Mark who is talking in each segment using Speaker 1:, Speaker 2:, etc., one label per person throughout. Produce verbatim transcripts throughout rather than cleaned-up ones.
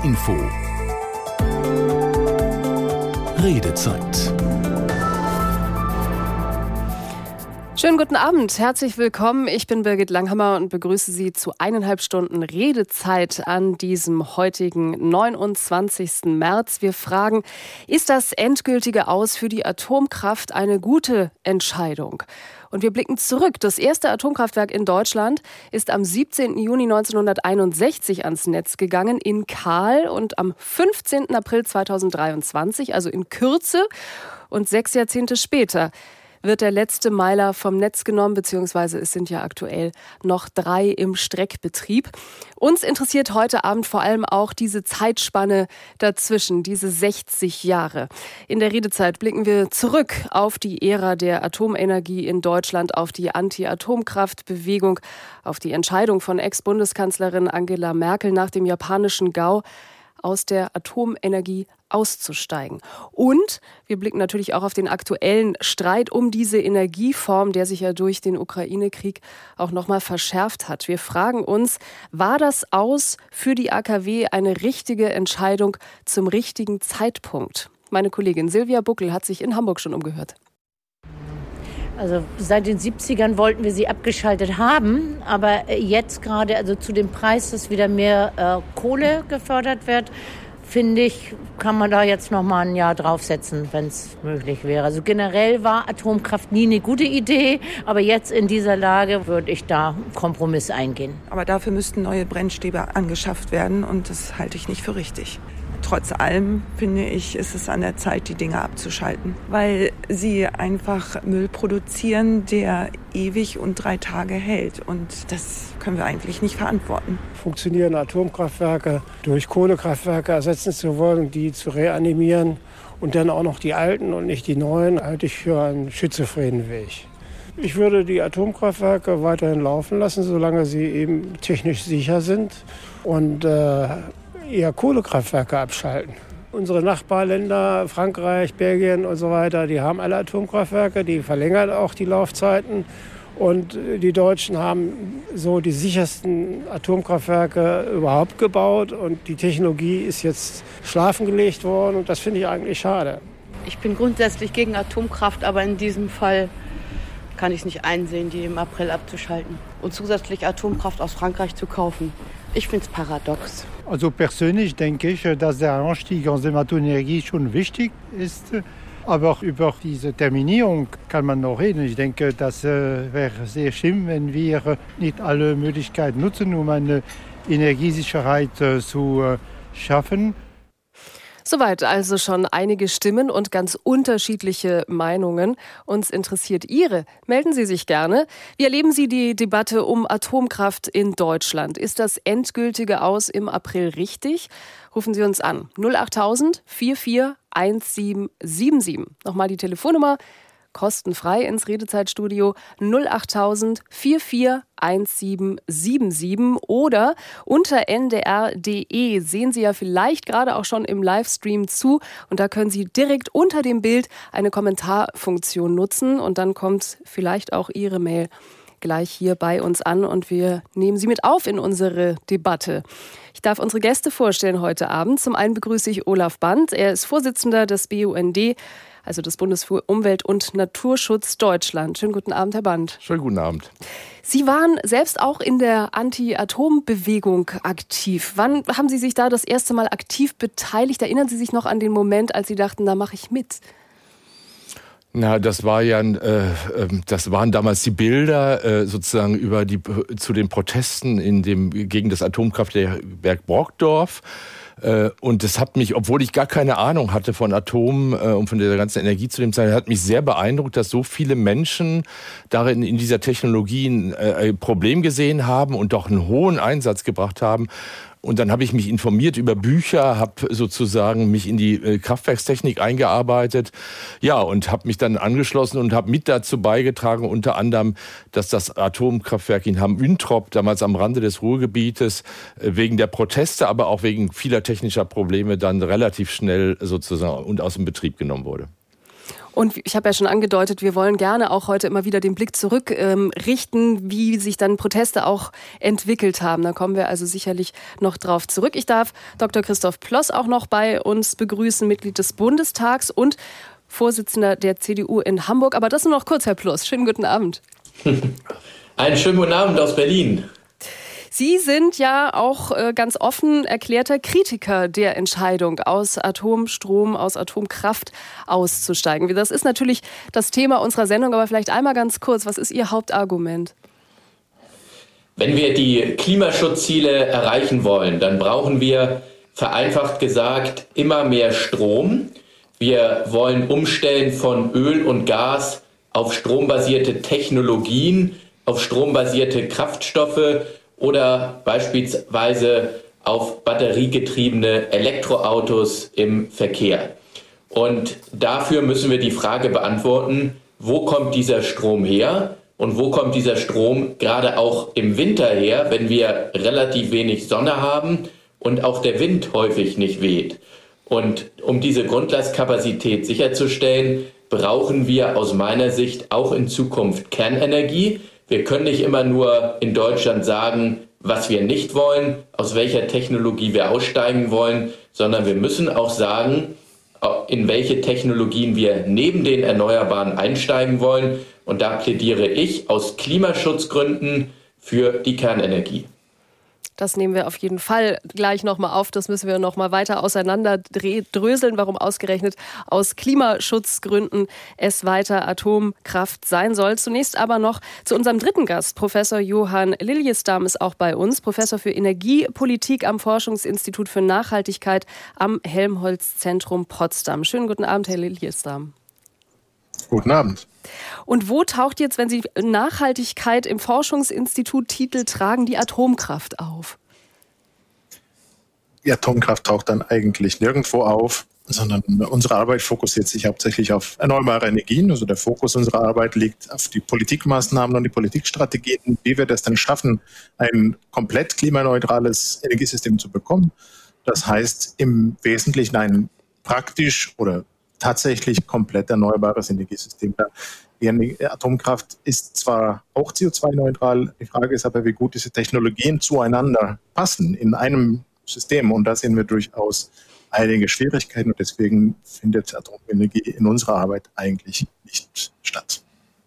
Speaker 1: R Info. Redezeit.
Speaker 2: Schönen guten Abend, herzlich willkommen. Ich bin Birgit Langhammer und begrüße Sie zu eineinhalb Stunden Redezeit an diesem heutigen neunundzwanzigsten März. Wir fragen, ist das endgültige Aus für die Atomkraft eine gute Entscheidung? Und wir blicken zurück. Das erste Atomkraftwerk in Deutschland ist am siebzehnten Juni neunzehnhunderteinundsechzig ans Netz gegangen in Kahl und am fünfzehnten April zweitausenddreiundzwanzig, also in Kürze und sechs Jahrzehnte später, wird der letzte Meiler vom Netz genommen, beziehungsweise es sind ja aktuell noch drei im Streckbetrieb. Uns interessiert heute Abend vor allem auch diese Zeitspanne dazwischen, diese sechzig Jahre. In der Redezeit blicken wir zurück auf die Ära der Atomenergie in Deutschland, auf die Anti-Atomkraft-Bewegung, auf die Entscheidung von Ex-Bundeskanzlerin Angela Merkel nach dem japanischen GAU, aus der Atomenergie auszusteigen. Und wir blicken natürlich auch auf den aktuellen Streit um diese Energieform, der sich ja durch den Ukraine-Krieg auch nochmal verschärft hat. Wir fragen uns, war das Aus für die A K W eine richtige Entscheidung zum richtigen Zeitpunkt? Meine Kollegin Silvia Buckel hat sich in Hamburg schon umgehört.
Speaker 3: Also seit den siebzigern wollten wir sie abgeschaltet haben, aber jetzt gerade, also zu dem Preis, dass wieder mehr äh, Kohle gefördert wird, finde ich, kann man da jetzt noch mal ein Jahr draufsetzen, wenn es möglich wäre. Also generell war Atomkraft nie eine gute Idee, aber jetzt in dieser Lage würde ich da einen Kompromiss eingehen.
Speaker 4: Aber dafür müssten neue Brennstäbe angeschafft werden und das halte ich nicht für richtig. Trotz allem, finde ich, ist es an der Zeit, die Dinge abzuschalten, weil sie einfach Müll produzieren, der ewig und drei Tage hält. Und das können wir eigentlich nicht verantworten.
Speaker 5: Funktionierende Atomkraftwerke durch Kohlekraftwerke ersetzen zu wollen, die zu reanimieren und dann auch noch die alten und nicht die neuen, halte ich für einen schizophrenen Weg. Ich würde die Atomkraftwerke weiterhin laufen lassen, solange sie eben technisch sicher sind und äh, eher Kohlekraftwerke abschalten. Unsere Nachbarländer, Frankreich, Belgien und so weiter, die haben alle Atomkraftwerke, die verlängern auch die Laufzeiten. Und die Deutschen haben so die sichersten Atomkraftwerke überhaupt gebaut. Und die Technologie ist jetzt schlafen gelegt worden und das finde ich eigentlich schade.
Speaker 6: Ich bin grundsätzlich gegen Atomkraft, aber in diesem Fall kann ich es nicht einsehen, die im April abzuschalten und zusätzlich Atomkraft aus Frankreich zu kaufen. Ich finde es paradox.
Speaker 7: Also persönlich denke ich, dass der Einstieg aus der Atomenergie schon wichtig ist. Aber über diese Terminierung kann man noch reden. Ich denke, das äh, wäre sehr schlimm, wenn wir nicht alle Möglichkeiten nutzen, um eine Energiesicherheit äh, zu äh, schaffen.
Speaker 2: Soweit also schon einige Stimmen und ganz unterschiedliche Meinungen. Uns interessiert Ihre. Melden Sie sich gerne. Wie erleben Sie die Debatte um Atomkraft in Deutschland? Ist das endgültige Aus im April richtig? Rufen Sie uns an. null achttausend vierundvierzig siebzehn siebenundsiebzig. Nochmal die Telefonnummer. Kostenfrei ins Redezeitstudio null achttausend vierundvierzig siebzehn siebenundsiebzig oder unter n d r punkt d e sehen Sie ja vielleicht gerade auch schon im Livestream zu und da können Sie direkt unter dem Bild eine Kommentarfunktion nutzen und dann kommt vielleicht auch Ihre Mail gleich hier bei uns an und wir nehmen sie mit auf in unsere Debatte. Ich darf unsere Gäste vorstellen heute Abend. Zum einen begrüße ich Olaf Band. Er ist Vorsitzender des B U N D, also des Bundes für Umwelt und Naturschutz Deutschland. Schönen guten Abend, Herr Band.
Speaker 8: Schönen guten Abend.
Speaker 2: Sie waren selbst auch in der Anti-Atom-Bewegung aktiv. Wann haben Sie sich da das erste Mal aktiv beteiligt? Erinnern Sie sich noch an den Moment, als Sie dachten, da mache ich mit?
Speaker 8: Na, das war ja, äh, das waren damals die Bilder äh, sozusagen über die zu den Protesten in dem gegen das Atomkraftwerk Brokdorf. Und das hat mich, obwohl ich gar keine Ahnung hatte von Atom und von der ganzen Energie zu dem Zeitpunkt, hat mich sehr beeindruckt, dass so viele Menschen darin in dieser Technologie ein Problem gesehen haben und doch einen hohen Einsatz gebracht haben. Und dann habe ich mich informiert über Bücher, habe sozusagen mich in die Kraftwerkstechnik eingearbeitet, ja, und habe mich dann angeschlossen und habe mit dazu beigetragen, unter anderem, dass das Atomkraftwerk in Hamm-Üntrop, damals am Rande des Ruhrgebietes, wegen der Proteste, aber auch wegen vieler technischer Probleme dann relativ schnell sozusagen und aus dem Betrieb genommen wurde.
Speaker 2: Und ich habe ja schon angedeutet, wir wollen gerne auch heute immer wieder den Blick zurück ähm, richten, wie sich dann Proteste auch entwickelt haben. Da kommen wir also sicherlich noch drauf zurück. Ich darf Doktor Christoph Ploss auch noch bei uns begrüßen, Mitglied des Bundestags und Vorsitzender der C D U in Hamburg. Aber das nur noch kurz, Herr Ploss. Schönen guten Abend.
Speaker 9: Einen schönen guten Abend aus Berlin.
Speaker 2: Sie sind ja auch äh, ganz offen erklärter Kritiker der Entscheidung, aus Atomstrom, aus Atomkraft auszusteigen. Das ist natürlich das Thema unserer Sendung, aber vielleicht einmal ganz kurz, was ist Ihr Hauptargument?
Speaker 9: Wenn wir die Klimaschutzziele erreichen wollen, dann brauchen wir, vereinfacht gesagt, immer mehr Strom. Wir wollen umstellen von Öl und Gas auf strombasierte Technologien, auf strombasierte Kraftstoffe oder beispielsweise auf batteriegetriebene Elektroautos im Verkehr. Und dafür müssen wir die Frage beantworten, wo kommt dieser Strom her und wo kommt dieser Strom gerade auch im Winter her, wenn wir relativ wenig Sonne haben und auch der Wind häufig nicht weht. Und um diese Grundlastkapazität sicherzustellen, brauchen wir aus meiner Sicht auch in Zukunft Kernenergie. Wir können nicht immer nur in Deutschland sagen, was wir nicht wollen, aus welcher Technologie wir aussteigen wollen, sondern wir müssen auch sagen, in welche Technologien wir neben den Erneuerbaren einsteigen wollen. Und da plädiere ich aus Klimaschutzgründen für die Kernenergie.
Speaker 2: Das nehmen wir auf jeden Fall gleich nochmal auf. Das müssen wir nochmal weiter auseinanderdröseln, warum ausgerechnet aus Klimaschutzgründen es weiter Atomkraft sein soll. Zunächst aber noch zu unserem dritten Gast. Professor Johann Liljesdam ist auch bei uns, Professor für Energiepolitik am Forschungsinstitut für Nachhaltigkeit am Helmholtz-Zentrum Potsdam. Schönen guten Abend, Herr Liljesdam.
Speaker 10: Guten Abend.
Speaker 2: Und wo taucht jetzt, wenn Sie Nachhaltigkeit im Forschungsinstitut Titel tragen, die Atomkraft auf?
Speaker 10: Die Atomkraft taucht dann eigentlich nirgendwo auf, sondern unsere Arbeit fokussiert sich hauptsächlich auf erneuerbare Energien. Also der Fokus unserer Arbeit liegt auf die Politikmaßnahmen und die Politikstrategien, wie wir das dann schaffen, ein komplett klimaneutrales Energiesystem zu bekommen. Das heißt im Wesentlichen ein praktisch oder tatsächlich komplett erneuerbares Energiesystem. Die Atomkraft ist zwar auch C O zwei neutral, die Frage ist aber, wie gut diese Technologien zueinander passen in einem System. Und da sehen wir durchaus einige Schwierigkeiten und deswegen findet Atomenergie in unserer Arbeit eigentlich nicht statt.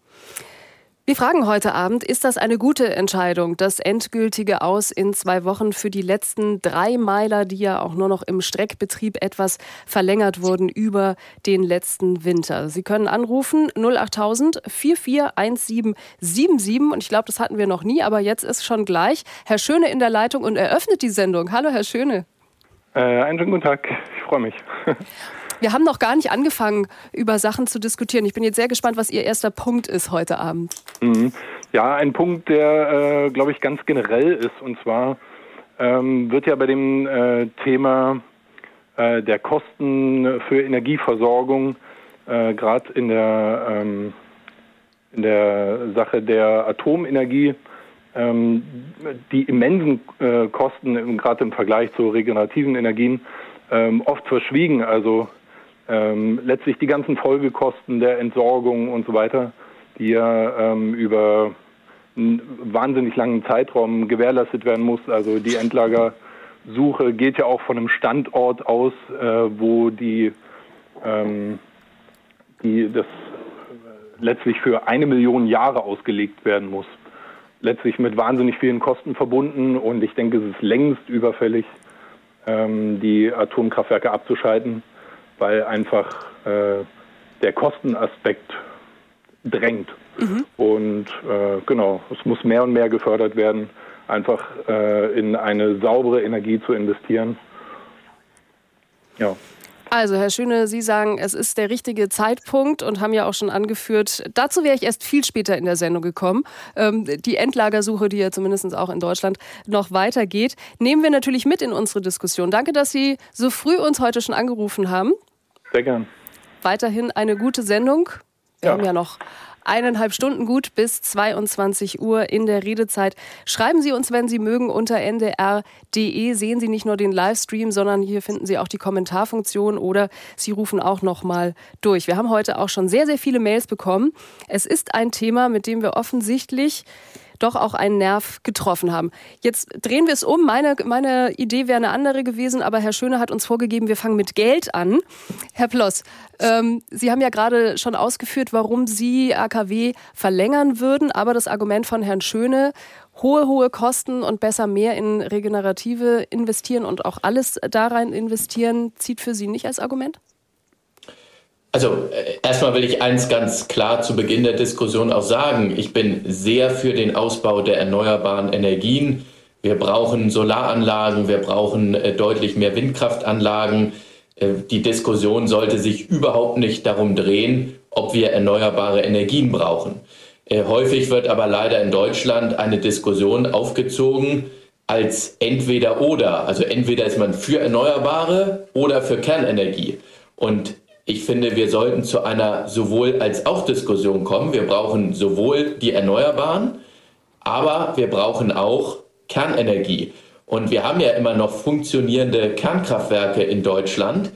Speaker 2: Wir fragen heute Abend, ist das eine gute Entscheidung, das endgültige Aus in zwei Wochen für die letzten drei Meiler, die ja auch nur noch im Streckbetrieb etwas verlängert wurden über den letzten Winter? Sie können anrufen null achttausend vier vier eins sieben sieben sieben und ich glaube, das hatten wir noch nie, aber jetzt ist schon gleich Herr Schöne in der Leitung und eröffnet die Sendung. Hallo, Herr Schöne.
Speaker 11: Äh, einen schönen guten Tag, ich freue mich.
Speaker 2: Wir haben noch gar nicht angefangen, über Sachen zu diskutieren. Ich bin jetzt sehr gespannt, was Ihr erster Punkt ist heute Abend.
Speaker 11: Ja, ein Punkt, der, äh, glaube ich, ganz generell ist. Und zwar ähm, wird ja bei dem äh, Thema äh, der Kosten für Energieversorgung äh, gerade in der ähm, in der Sache der Atomenergie ähm, die immensen äh, Kosten, gerade im Vergleich zu regenerativen Energien, ähm, oft verschwiegen. Also Ähm, letztlich die ganzen Folgekosten der Entsorgung und so weiter, die ja ähm, über einen wahnsinnig langen Zeitraum gewährleistet werden muss. Also die Endlagersuche geht ja auch von einem Standort aus, äh, wo die, ähm, die das letztlich für eine Million Jahre ausgelegt werden muss. Letztlich mit wahnsinnig vielen Kosten verbunden und ich denke, es ist längst überfällig, ähm, die Atomkraftwerke abzuschalten, weil einfach äh, der Kostenaspekt drängt. Mhm. Und äh, genau, es muss mehr und mehr gefördert werden, einfach äh, in eine saubere Energie zu investieren. Ja.
Speaker 2: Also, Herr Schöne, Sie sagen, es ist der richtige Zeitpunkt und haben ja auch schon angeführt, dazu wäre ich erst viel später in der Sendung gekommen, ähm, die Endlagersuche, die ja zumindest auch in Deutschland noch weitergeht, nehmen wir natürlich mit in unsere Diskussion. Danke, dass Sie so früh uns heute schon angerufen haben.
Speaker 11: Sehr gern.
Speaker 2: Weiterhin eine gute Sendung. Wir ja. haben ja noch Eineinhalb Stunden gut bis zweiundzwanzig Uhr in der Redezeit. Schreiben Sie uns, wenn Sie mögen, unter n d r punkt d e. Sehen Sie nicht nur den Livestream, sondern hier finden Sie auch die Kommentarfunktion oder Sie rufen auch noch mal durch. Wir haben heute auch schon sehr, sehr viele Mails bekommen. Es ist ein Thema, mit dem wir offensichtlich doch auch einen Nerv getroffen haben. Jetzt drehen wir es um. Meine, meine Idee wäre eine andere gewesen, aber Herr Schöne hat uns vorgegeben, wir fangen mit Geld an. Herr Ploss, ähm, Sie haben ja gerade schon ausgeführt, warum Sie A K W verlängern würden, aber das Argument von Herrn Schöne, hohe, hohe Kosten und besser mehr in Regenerative investieren und auch alles da rein investieren, zieht für Sie nicht als Argument?
Speaker 9: Also erstmal will ich eins ganz klar zu Beginn der Diskussion auch sagen. Ich bin sehr für den Ausbau der erneuerbaren Energien. Wir brauchen Solaranlagen, wir brauchen äh, deutlich mehr Windkraftanlagen. Äh, die Diskussion sollte sich überhaupt nicht darum drehen, ob wir erneuerbare Energien brauchen. Äh, häufig wird aber leider in Deutschland eine Diskussion aufgezogen als entweder oder. Also entweder ist man für Erneuerbare oder für Kernenergie. Und ich finde, wir sollten zu einer sowohl als auch Diskussion kommen. Wir brauchen sowohl die Erneuerbaren, aber wir brauchen auch Kernenergie. Und wir haben ja immer noch funktionierende Kernkraftwerke in Deutschland.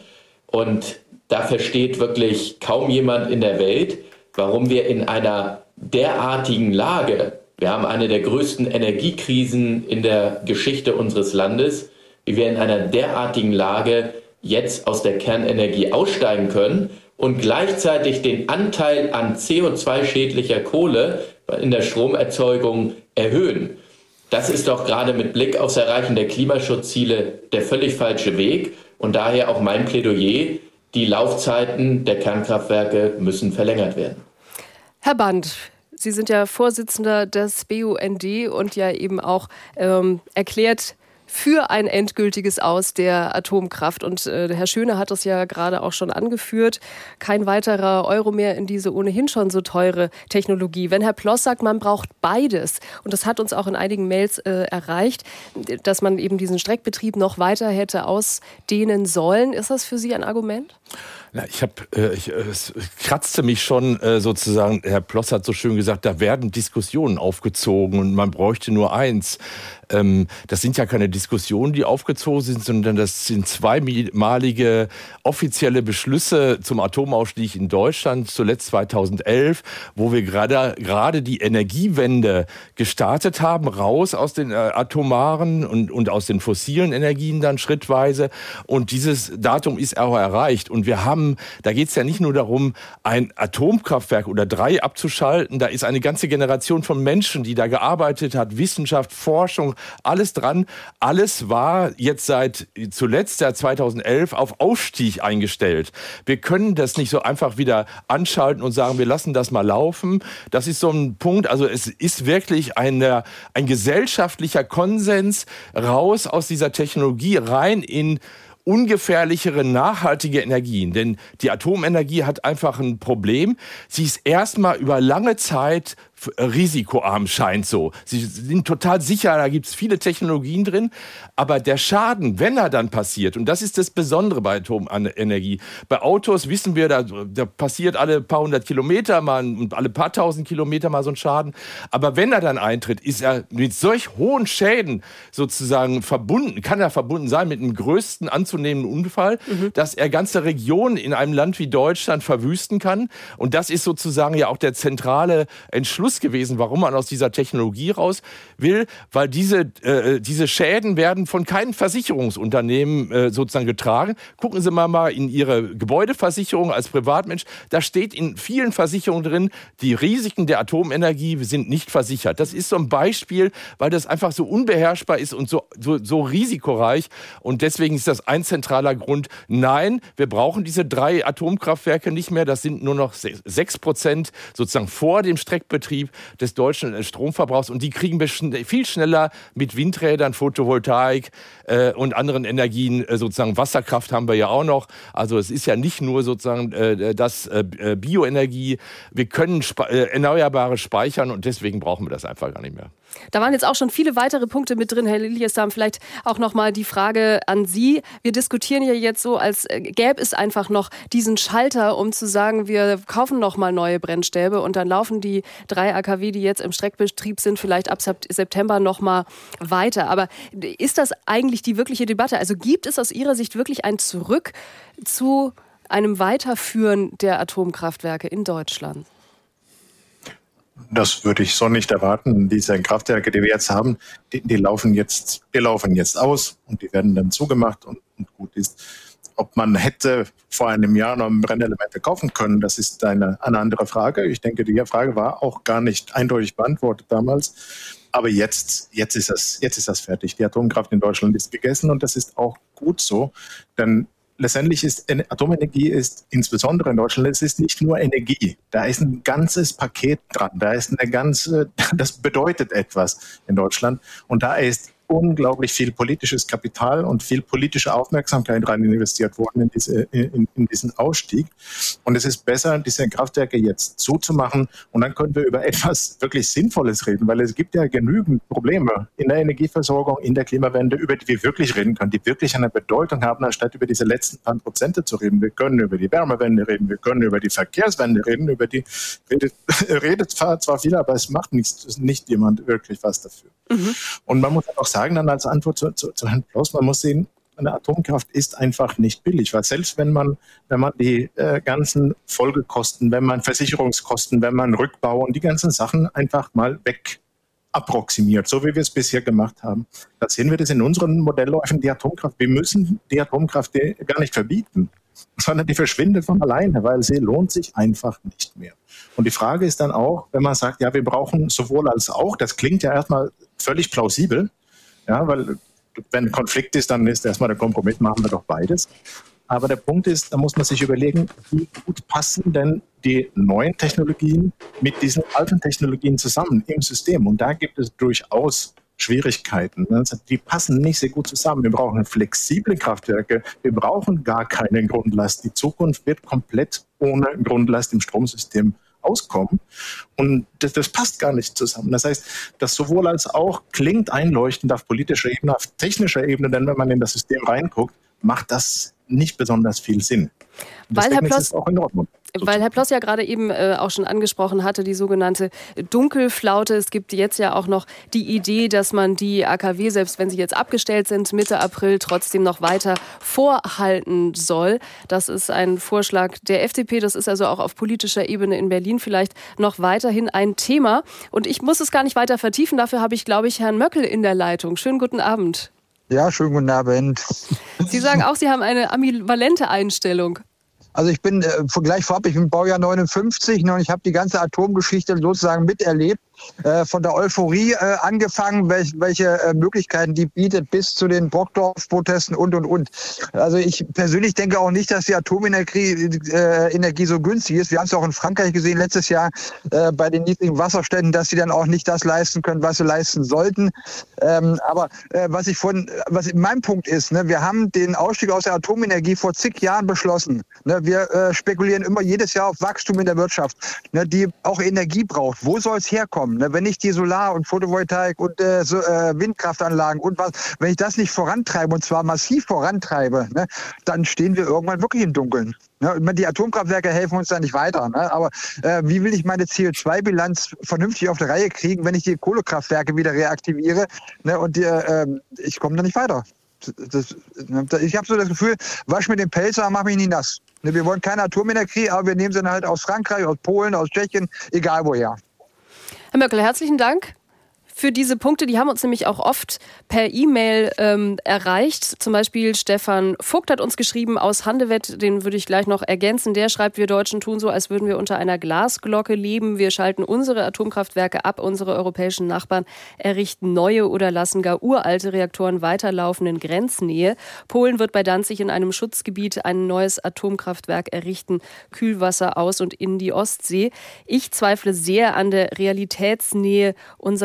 Speaker 9: Und da versteht wirklich kaum jemand in der Welt, warum wir in einer derartigen Lage, wir haben eine der größten Energiekrisen in der Geschichte unseres Landes, wie wir in einer derartigen Lage jetzt aus der Kernenergie aussteigen können und gleichzeitig den Anteil an C O zwei schädlicher Kohle in der Stromerzeugung erhöhen. Das ist doch gerade mit Blick aufs Erreichen der Klimaschutzziele der völlig falsche Weg. Und daher auch mein Plädoyer, die Laufzeiten der Kernkraftwerke müssen verlängert werden.
Speaker 2: Herr Band, Sie sind ja Vorsitzender des B U N D und ja eben auch ähm, erklärt für ein endgültiges Aus der Atomkraft. Und äh, Herr Schöne hat das ja gerade auch schon angeführt. Kein weiterer Euro mehr in diese ohnehin schon so teure Technologie. Wenn Herr Ploss sagt, man braucht beides, und das hat uns auch in einigen Mails äh, erreicht, dass man eben diesen Streckbetrieb noch weiter hätte ausdehnen sollen. Ist das für Sie ein Argument?
Speaker 8: Na, ich habe, äh, ich, äh, es kratzte mich schon äh, sozusagen. Herr Ploss hat so schön gesagt, da werden Diskussionen aufgezogen und man bräuchte nur eins. Ähm, das sind ja keine Diskussionen, die aufgezogen sind, sondern das sind zweimalige offizielle Beschlüsse zum Atomausstieg in Deutschland, zuletzt zweitausendelf, wo wir gerade gerade die Energiewende gestartet haben, raus aus den äh, atomaren und, und aus den fossilen Energien dann schrittweise. Und dieses Datum ist auch erreicht. Und wir haben, da geht es ja nicht nur darum, ein Atomkraftwerk oder drei abzuschalten. Da ist eine ganze Generation von Menschen, die da gearbeitet hat, Wissenschaft, Forschung, alles dran. Alles war jetzt seit zuletzt seit zweitausendelf auf Ausstieg eingestellt. Wir können das nicht so einfach wieder anschalten und sagen, wir lassen das mal laufen. Das ist so ein Punkt, also es ist wirklich eine, ein gesellschaftlicher Konsens raus aus dieser Technologie rein in ungefährlichere, nachhaltige Energien. Denn die Atomenergie hat einfach ein Problem. Sie ist erstmal über lange Zeit risikoarm, scheint so. Sie sind total sicher, da gibt es viele Technologien drin, aber der Schaden, wenn er dann passiert, und das ist das Besondere bei Atomenergie, bei Autos wissen wir, da, da passiert alle paar hundert Kilometer mal und alle paar tausend Kilometer mal so ein Schaden, aber wenn er dann eintritt, ist er mit solch hohen Schäden sozusagen verbunden, kann er verbunden sein mit einem größten anzunehmenden Unfall, mhm. dass er ganze Regionen in einem Land wie Deutschland verwüsten kann, und das ist sozusagen ja auch der zentrale Entschluss gewesen, warum man aus dieser Technologie raus will, weil diese, äh, diese Schäden werden von keinem Versicherungsunternehmen äh, sozusagen getragen. Gucken Sie mal, mal in Ihre Gebäudeversicherung als Privatmensch, da steht in vielen Versicherungen drin, die Risiken der Atomenergie sind nicht versichert. Das ist so ein Beispiel, weil das einfach so unbeherrschbar ist und so, so, so risikoreich, und deswegen ist das ein zentraler Grund. Nein, wir brauchen diese drei Atomkraftwerke nicht mehr, das sind nur noch sechs Prozent sozusagen vor dem Streckbetrieb des deutschen Stromverbrauchs, und die kriegen wir schn- viel schneller mit Windrädern, Photovoltaik äh, und anderen Energien, äh, sozusagen Wasserkraft haben wir ja auch noch. Also es ist ja nicht nur sozusagen äh, das äh, Bioenergie, wir können spe- äh, Erneuerbare speichern, und deswegen brauchen wir das einfach gar nicht mehr.
Speaker 2: Da waren jetzt auch schon viele weitere Punkte mit drin, Herr Liliestam. Vielleicht auch nochmal die Frage an Sie. Wir diskutieren ja jetzt so, als gäbe es einfach noch diesen Schalter, um zu sagen, wir kaufen nochmal neue Brennstäbe und dann laufen die drei A K W, die jetzt im Streckbetrieb sind, vielleicht ab September nochmal weiter. Aber ist das eigentlich die wirkliche Debatte? Also gibt es aus Ihrer Sicht wirklich ein Zurück zu einem Weiterführen der Atomkraftwerke in Deutschland?
Speaker 10: Das würde ich so nicht erwarten. Diese Kraftwerke, die wir jetzt haben, die, die laufen jetzt, die laufen jetzt aus und die werden dann zugemacht und, und gut ist. Ob man hätte vor einem Jahr noch Brennelemente kaufen können, das ist eine, eine andere Frage. Ich denke, die Frage war auch gar nicht eindeutig beantwortet damals. Aber jetzt, jetzt ist das, jetzt ist das fertig. Die Atomkraft in Deutschland ist gegessen und das ist auch gut so, denn letztendlich ist Atomenergie ist insbesondere in Deutschland, es ist nicht nur Energie. Da ist ein ganzes Paket dran. Da ist eine ganze, das bedeutet etwas in Deutschland. Und da ist unglaublich viel politisches Kapital und viel politische Aufmerksamkeit rein investiert worden in, diese, in, in diesen Ausstieg. Und es ist besser, diese Kraftwerke jetzt zuzumachen. Und dann können wir über etwas wirklich Sinnvolles reden, weil es gibt ja genügend Probleme in der Energieversorgung, in der Klimawende, über die wir wirklich reden können, die wirklich eine Bedeutung haben, anstatt über diese letzten paar Prozente zu reden. Wir können über die Wärmewende reden, wir können über die Verkehrswende reden, über die redet, redet zwar viel, aber es macht nicht, nicht jemand wirklich was dafür. Mhm. Und man muss auch sagen, dann als Antwort zu, zu, zu Herrn Ploss, man muss sehen, eine Atomkraft ist einfach nicht billig, weil selbst wenn man, wenn man die äh, ganzen Folgekosten, wenn man Versicherungskosten, wenn man Rückbau und die ganzen Sachen einfach mal weg approximiert, so wie wir es bisher gemacht haben, da sehen wir das in unseren Modellläufen, die Atomkraft, wir müssen die Atomkraft gar nicht verbieten, sondern die verschwindet von alleine, weil sie lohnt sich einfach nicht mehr. Und die Frage ist dann auch, wenn man sagt, ja, wir brauchen sowohl als auch, das klingt ja erstmal völlig plausibel, ja, weil wenn Konflikt ist, dann ist erstmal der Kompromiss, machen wir doch beides. Aber der Punkt ist, da muss man sich überlegen, wie gut passen denn die neuen Technologien mit diesen alten Technologien zusammen im System. Und da gibt es durchaus Schwierigkeiten. Die passen nicht sehr gut zusammen. Wir brauchen flexible Kraftwerke. Wir brauchen gar keine Grundlast. Die Zukunft wird komplett ohne Grundlast im Stromsystem auskommen. Und das, das passt gar nicht zusammen. Das heißt, das sowohl als auch klingt einleuchtend auf politischer Ebene, auf technischer Ebene, denn wenn man in das System reinguckt, macht das nicht besonders viel Sinn.
Speaker 2: Weil Herr, Ploss,
Speaker 10: ist es auch in Ordnung.
Speaker 2: weil Herr Ploss ja gerade eben äh, auch schon angesprochen hatte, die sogenannte Dunkelflaute. Es gibt jetzt ja auch noch die Idee, dass man die A K W, selbst wenn sie jetzt abgestellt sind, Mitte April trotzdem noch weiter vorhalten soll. Das ist ein Vorschlag der F D P. Das ist also auch auf politischer Ebene in Berlin vielleicht noch weiterhin ein Thema. Und ich muss es gar nicht weiter vertiefen. Dafür habe ich, glaube ich, Herrn Möckel in der Leitung. Schönen guten Abend.
Speaker 12: Ja, schönen guten Abend.
Speaker 2: Sie sagen auch, Sie haben eine ambivalente Einstellung.
Speaker 12: Also ich bin äh, gleich vorab, ich bin Baujahr neunundfünfzig ne, und ich habe die ganze Atomgeschichte sozusagen miterlebt. Äh, von der Euphorie äh, angefangen, welch, welche äh, Möglichkeiten die bietet, bis zu den Brockdorf-Protesten und, und, und. Also ich persönlich denke auch nicht, dass die Atomenergie äh, Energie so günstig ist. Wir haben es auch in Frankreich gesehen letztes Jahr äh, bei den niedrigen Wasserständen, dass sie dann auch nicht das leisten können, was sie leisten sollten. Ähm, aber äh, was ich von, was in meinem Punkt ist, ne, wir haben den Ausstieg aus der Atomenergie vor zig Jahren beschlossen. Ne, wir äh, spekulieren immer jedes Jahr auf Wachstum in der Wirtschaft, ne, die auch Energie braucht. Wo soll es herkommen? Wenn ich die Solar- und Photovoltaik und äh, so, äh, Windkraftanlagen und was, wenn ich das nicht vorantreibe und zwar massiv vorantreibe, ne, dann stehen wir irgendwann wirklich im Dunkeln. Ne? Die Atomkraftwerke helfen uns da nicht weiter. Ne? Aber äh, wie will ich meine C O zwei Bilanz vernünftig auf die Reihe kriegen, wenn ich die Kohlekraftwerke wieder reaktiviere? Ne? Und die, äh, ich komme da nicht weiter. Das, das, ich habe so das Gefühl, wasch mir den Pelz an, mach mich nicht nass. Ne? Wir wollen keine Atomenergie, aber wir nehmen sie dann halt aus Frankreich, aus Polen, aus Tschechien, egal woher.
Speaker 2: Herr Möckel, herzlichen Dank für diese Punkte. Die haben uns nämlich auch oft per E-Mail ähm, erreicht. Zum Beispiel Stefan Vogt hat uns geschrieben aus Handewitt, den würde ich gleich noch ergänzen. Der schreibt, wir Deutschen tun so, als würden wir unter einer Glasglocke leben. Wir schalten unsere Atomkraftwerke ab, unsere europäischen Nachbarn errichten neue oder lassen gar uralte Reaktoren weiterlaufen in Grenznähe. Polen wird bei Danzig in einem Schutzgebiet ein neues Atomkraftwerk errichten, Kühlwasser aus und in die Ostsee. Ich zweifle sehr an der Realitätsnähe unserer Volkswirtschaft.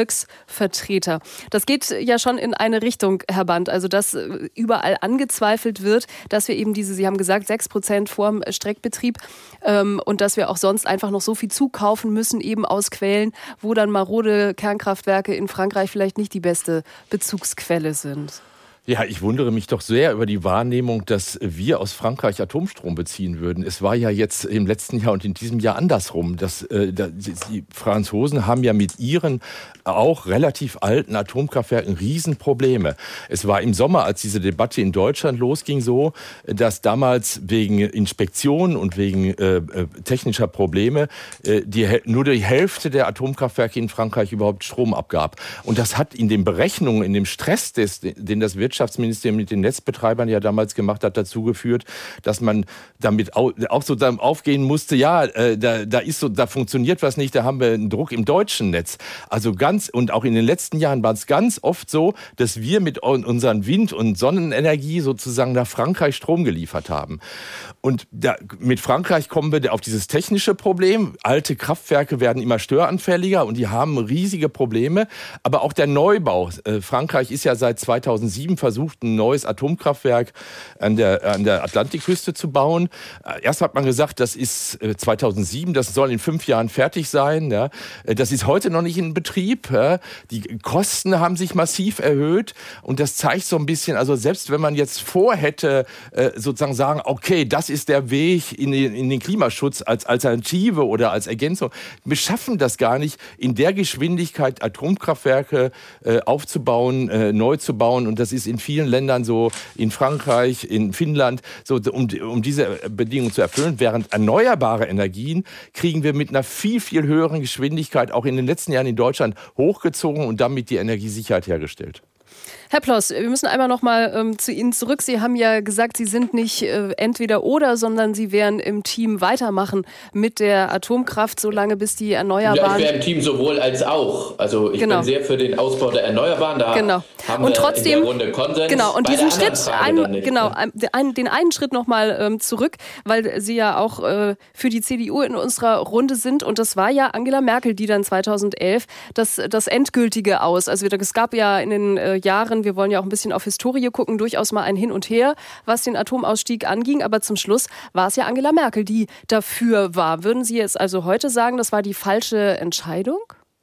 Speaker 2: Volksvertreter. Das geht ja schon in eine Richtung, Herr Band, also dass überall angezweifelt wird, dass wir eben diese, Sie haben gesagt, sechs Prozent vorm Streckbetrieb ähm, und dass wir auch sonst einfach noch so viel zukaufen müssen, eben aus Quellen, wo dann marode Kernkraftwerke in Frankreich vielleicht nicht die beste Bezugsquelle sind.
Speaker 8: Ja, ich wundere mich doch sehr über die Wahrnehmung, dass wir aus Frankreich Atomstrom beziehen würden. Es war ja jetzt im letzten Jahr und in diesem Jahr andersrum. Das, äh, die Franzosen haben ja mit ihren auch relativ alten Atomkraftwerken Riesenprobleme. Es war im Sommer, als diese Debatte in Deutschland losging, so, dass damals wegen Inspektionen und wegen äh, technischer Probleme äh, die, nur die Hälfte der Atomkraftwerke in Frankreich überhaupt Strom abgab. Und das hat in den Berechnungen, in dem Stress, des, den das Wirtschaftsministerium mit den Netzbetreibern ja damals gemacht hat, dazu geführt, dass man damit auch, auch so aufgehen musste, ja, äh, da, da ist so, da funktioniert was nicht, da haben wir einen Druck im deutschen Netz. Also ganz, und auch in den letzten Jahren war es ganz oft so, dass wir mit unseren Wind- und Sonnenenergie sozusagen nach Frankreich Strom geliefert haben. Und da, mit Frankreich kommen wir auf dieses technische Problem. Alte Kraftwerke werden immer störanfälliger und die haben riesige Probleme. Aber auch der Neubau. Äh, Frankreich ist ja seit zweitausendsieben versucht, ein neues Atomkraftwerk an der, an der Atlantikküste zu bauen. Äh, erst hat man gesagt, das ist äh, zweitausendsieben, das soll in fünf Jahren fertig sein. Ja. Äh, das ist heute noch nicht in Betrieb. Ja. Die Kosten haben sich massiv erhöht. Und das zeigt so ein bisschen, also selbst wenn man jetzt vorhätte, äh, sozusagen sagen, okay, das ist der Weg in den, in den Klimaschutz als Alternative oder als Ergänzung. Wir schaffen das gar nicht, in der Geschwindigkeit Atomkraftwerke äh, aufzubauen, äh, neu zu bauen. Und das ist in vielen Ländern so, in Frankreich, in Finnland, so, um, um diese Bedingungen zu erfüllen. Während erneuerbare Energien kriegen wir mit einer viel, viel höheren Geschwindigkeit auch in den letzten Jahren in Deutschland hochgezogen und damit die Energiesicherheit hergestellt.
Speaker 2: Herr Ploss, wir müssen einmal noch mal ähm, zu Ihnen zurück. Sie haben ja gesagt, Sie sind nicht äh, entweder oder, sondern Sie werden im Team weitermachen mit der Atomkraft, solange bis die Erneuerbaren...
Speaker 9: Ja, ich wäre im Team sowohl als auch. Also ich
Speaker 2: genau.
Speaker 9: bin sehr für den Ausbau der Erneuerbaren. Da
Speaker 2: genau.
Speaker 9: haben
Speaker 2: und
Speaker 9: wir
Speaker 2: trotzdem,
Speaker 9: in der Runde Konsens.
Speaker 2: Genau, und
Speaker 9: Bei
Speaker 2: diesen
Speaker 9: der
Speaker 2: Schritt, ein,
Speaker 9: nicht,
Speaker 2: genau,
Speaker 9: ne?
Speaker 2: ein, den einen Schritt noch mal ähm, zurück, weil Sie ja auch äh, für die C D U in unserer Runde sind. Und das war ja Angela Merkel, die dann zweitausendelf das, das Endgültige aus. Also es gab ja in den äh, Jahren, wir wollen ja auch ein bisschen auf Historie gucken, durchaus mal ein Hin und Her, was den Atomausstieg anging. Aber zum Schluss war es ja Angela Merkel, die dafür war. Würden Sie jetzt also heute sagen, das war die falsche Entscheidung?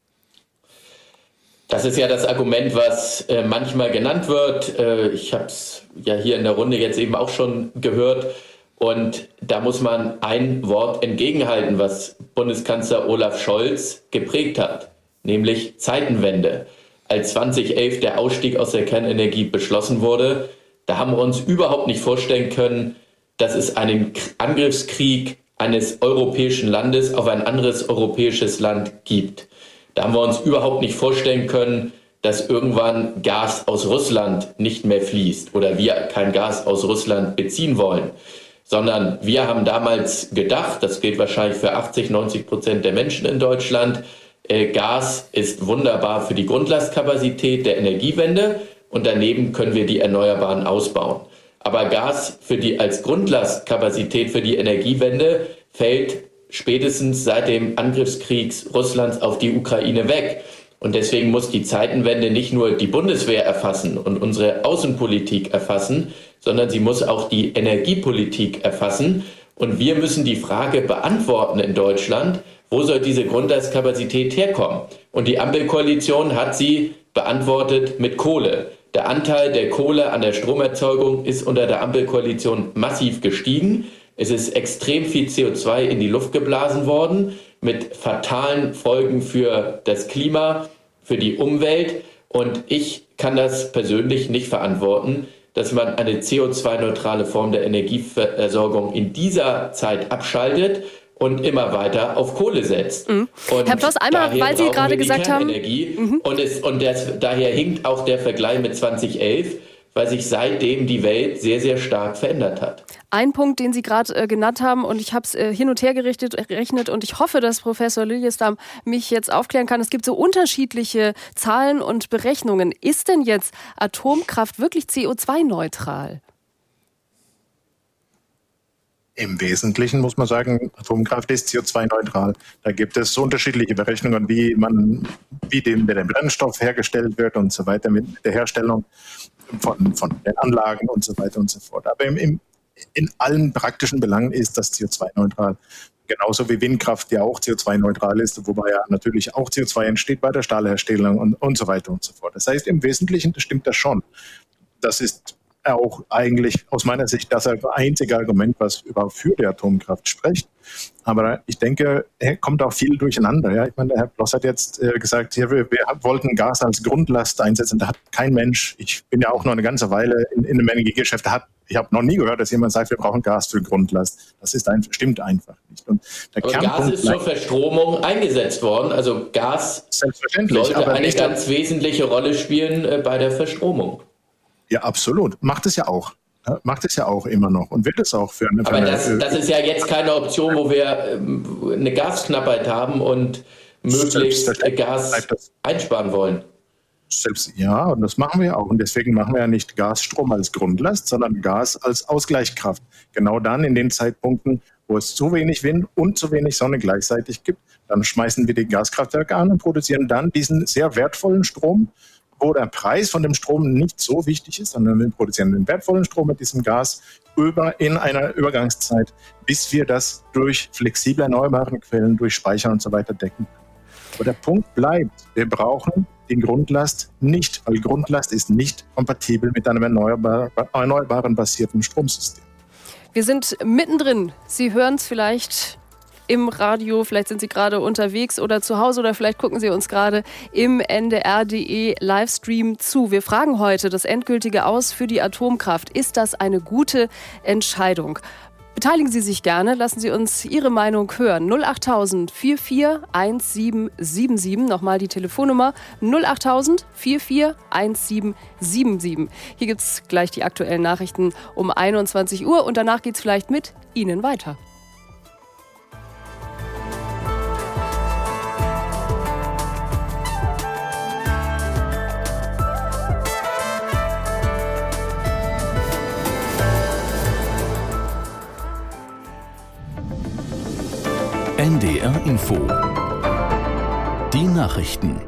Speaker 9: Das ist ja das Argument, was äh, manchmal genannt wird. Äh, ich habe es ja hier in der Runde jetzt eben auch schon gehört. Und da muss man ein Wort entgegenhalten, was Bundeskanzler Olaf Scholz geprägt hat, nämlich Zeitenwende. Als zweitausendelf der Ausstieg aus der Kernenergie beschlossen wurde, da haben wir uns überhaupt nicht vorstellen können, dass es einen Angriffskrieg eines europäischen Landes auf ein anderes europäisches Land gibt. Da haben wir uns überhaupt nicht vorstellen können, dass irgendwann Gas aus Russland nicht mehr fließt oder wir kein Gas aus Russland beziehen wollen. Sondern wir haben damals gedacht, das gilt wahrscheinlich für achtzig, neunzig Prozent der Menschen in Deutschland, Gas ist wunderbar für die Grundlastkapazität der Energiewende und daneben können wir die Erneuerbaren ausbauen. Aber Gas für die, als Grundlastkapazität für die Energiewende fällt spätestens seit dem Angriffskrieg Russlands auf die Ukraine weg. Und deswegen muss die Zeitenwende nicht nur die Bundeswehr erfassen und unsere Außenpolitik erfassen, sondern sie muss auch die Energiepolitik erfassen. Und wir müssen die Frage beantworten in Deutschland, wo soll diese Grundlastkapazität herkommen? Und die Ampelkoalition hat sie beantwortet mit Kohle. Der Anteil der Kohle an der Stromerzeugung ist unter der Ampelkoalition massiv gestiegen. Es ist extrem viel C O zwei in die Luft geblasen worden, mit fatalen Folgen für das Klima, für die Umwelt. Und ich kann das persönlich nicht verantworten, dass man eine C O zwei neutrale Form der Energieversorgung in dieser Zeit abschaltet und immer weiter auf Kohle setzt.
Speaker 2: Mhm. Herr Ploss, einmal, weil Sie gerade gesagt haben...
Speaker 9: Mhm. Und, es, und das, daher hinkt auch der Vergleich mit zweitausendelf, weil sich seitdem die Welt sehr, sehr stark verändert hat.
Speaker 2: Ein Punkt, den Sie gerade äh, genannt haben, und ich habe es äh, hin und her gerichtet, gerechnet, und ich hoffe, dass Professor Liljestam mich jetzt aufklären kann. Es gibt so unterschiedliche Zahlen und Berechnungen. Ist denn jetzt Atomkraft wirklich C O zwei neutral?
Speaker 10: Im Wesentlichen muss man sagen, Atomkraft ist C O zwei neutral. Da gibt es unterschiedliche Berechnungen, wie man, wie dem, der Brennstoff hergestellt wird und so weiter, mit der Herstellung von, von den Anlagen und so weiter und so fort. Aber im, im, in allen praktischen Belangen ist das C O zwei neutral. Genauso wie Windkraft ja auch C O zwei neutral ist, wobei ja natürlich auch C O zwei entsteht bei der Stahlherstellung und, und so weiter und so fort. Das heißt, im Wesentlichen stimmt das schon. Das ist auch eigentlich aus meiner Sicht das einzige Argument, was überhaupt für die Atomkraft spricht. Aber ich denke, er kommt auch viel durcheinander. Ja? Ich meine, der Herr Ploss hat jetzt äh, gesagt, hier, wir, wir wollten Gas als Grundlast einsetzen. Da hat kein Mensch, ich bin ja auch noch eine ganze Weile in, in einem Energiegeschäft, hat, ich habe noch nie gehört, dass jemand sagt, wir brauchen Gas für Grundlast. Das ist ein, stimmt einfach nicht. Und der
Speaker 9: aber Gas ist zur Verstromung eingesetzt worden. Also Gas sollte
Speaker 10: aber
Speaker 9: eine
Speaker 10: nicht
Speaker 9: ganz wesentliche Rolle spielen äh, bei der Verstromung.
Speaker 10: Ja, absolut. Macht es ja auch. Ja, macht es ja auch immer noch und wird es auch für eine... Für
Speaker 9: Aber das,
Speaker 10: eine,
Speaker 9: das ist ja jetzt keine Option, wo wir ähm, eine Gasknappheit haben und möglichst Gas einsparen wollen.
Speaker 10: Selbst, ja, und das machen wir auch. Und deswegen machen wir ja nicht Gasstrom als Grundlast, sondern Gas als Ausgleichskraft. Genau dann in den Zeitpunkten, wo es zu wenig Wind und zu wenig Sonne gleichzeitig gibt, dann schmeißen wir die Gaskraftwerke an und produzieren dann diesen sehr wertvollen Strom, wo der Preis von dem Strom nicht so wichtig ist, sondern wir produzieren den wertvollen Strom mit diesem Gas über in einer Übergangszeit, bis wir das durch flexible erneuerbare Quellen, durch Speicher und so weiter decken. Aber der Punkt bleibt, wir brauchen die Grundlast nicht, weil Grundlast ist nicht kompatibel mit einem erneuerbar, erneuerbaren basierten Stromsystem.
Speaker 2: Wir sind mittendrin. Sie hören es vielleicht im Radio, vielleicht sind Sie gerade unterwegs oder zu Hause oder vielleicht gucken Sie uns gerade im N D R punkt D E Livestream zu. Wir fragen heute das endgültige Aus für die Atomkraft. Ist das eine gute Entscheidung? Beteiligen Sie sich gerne, lassen Sie uns Ihre Meinung hören. null acht tausend vier vier eins sieben sieben sieben, nochmal die Telefonnummer null acht tausend vier vier eins sieben sieben sieben. Hier gibt es gleich die aktuellen Nachrichten um einundzwanzig Uhr und danach geht es vielleicht mit Ihnen weiter.
Speaker 1: N D R Info. Die Nachrichten.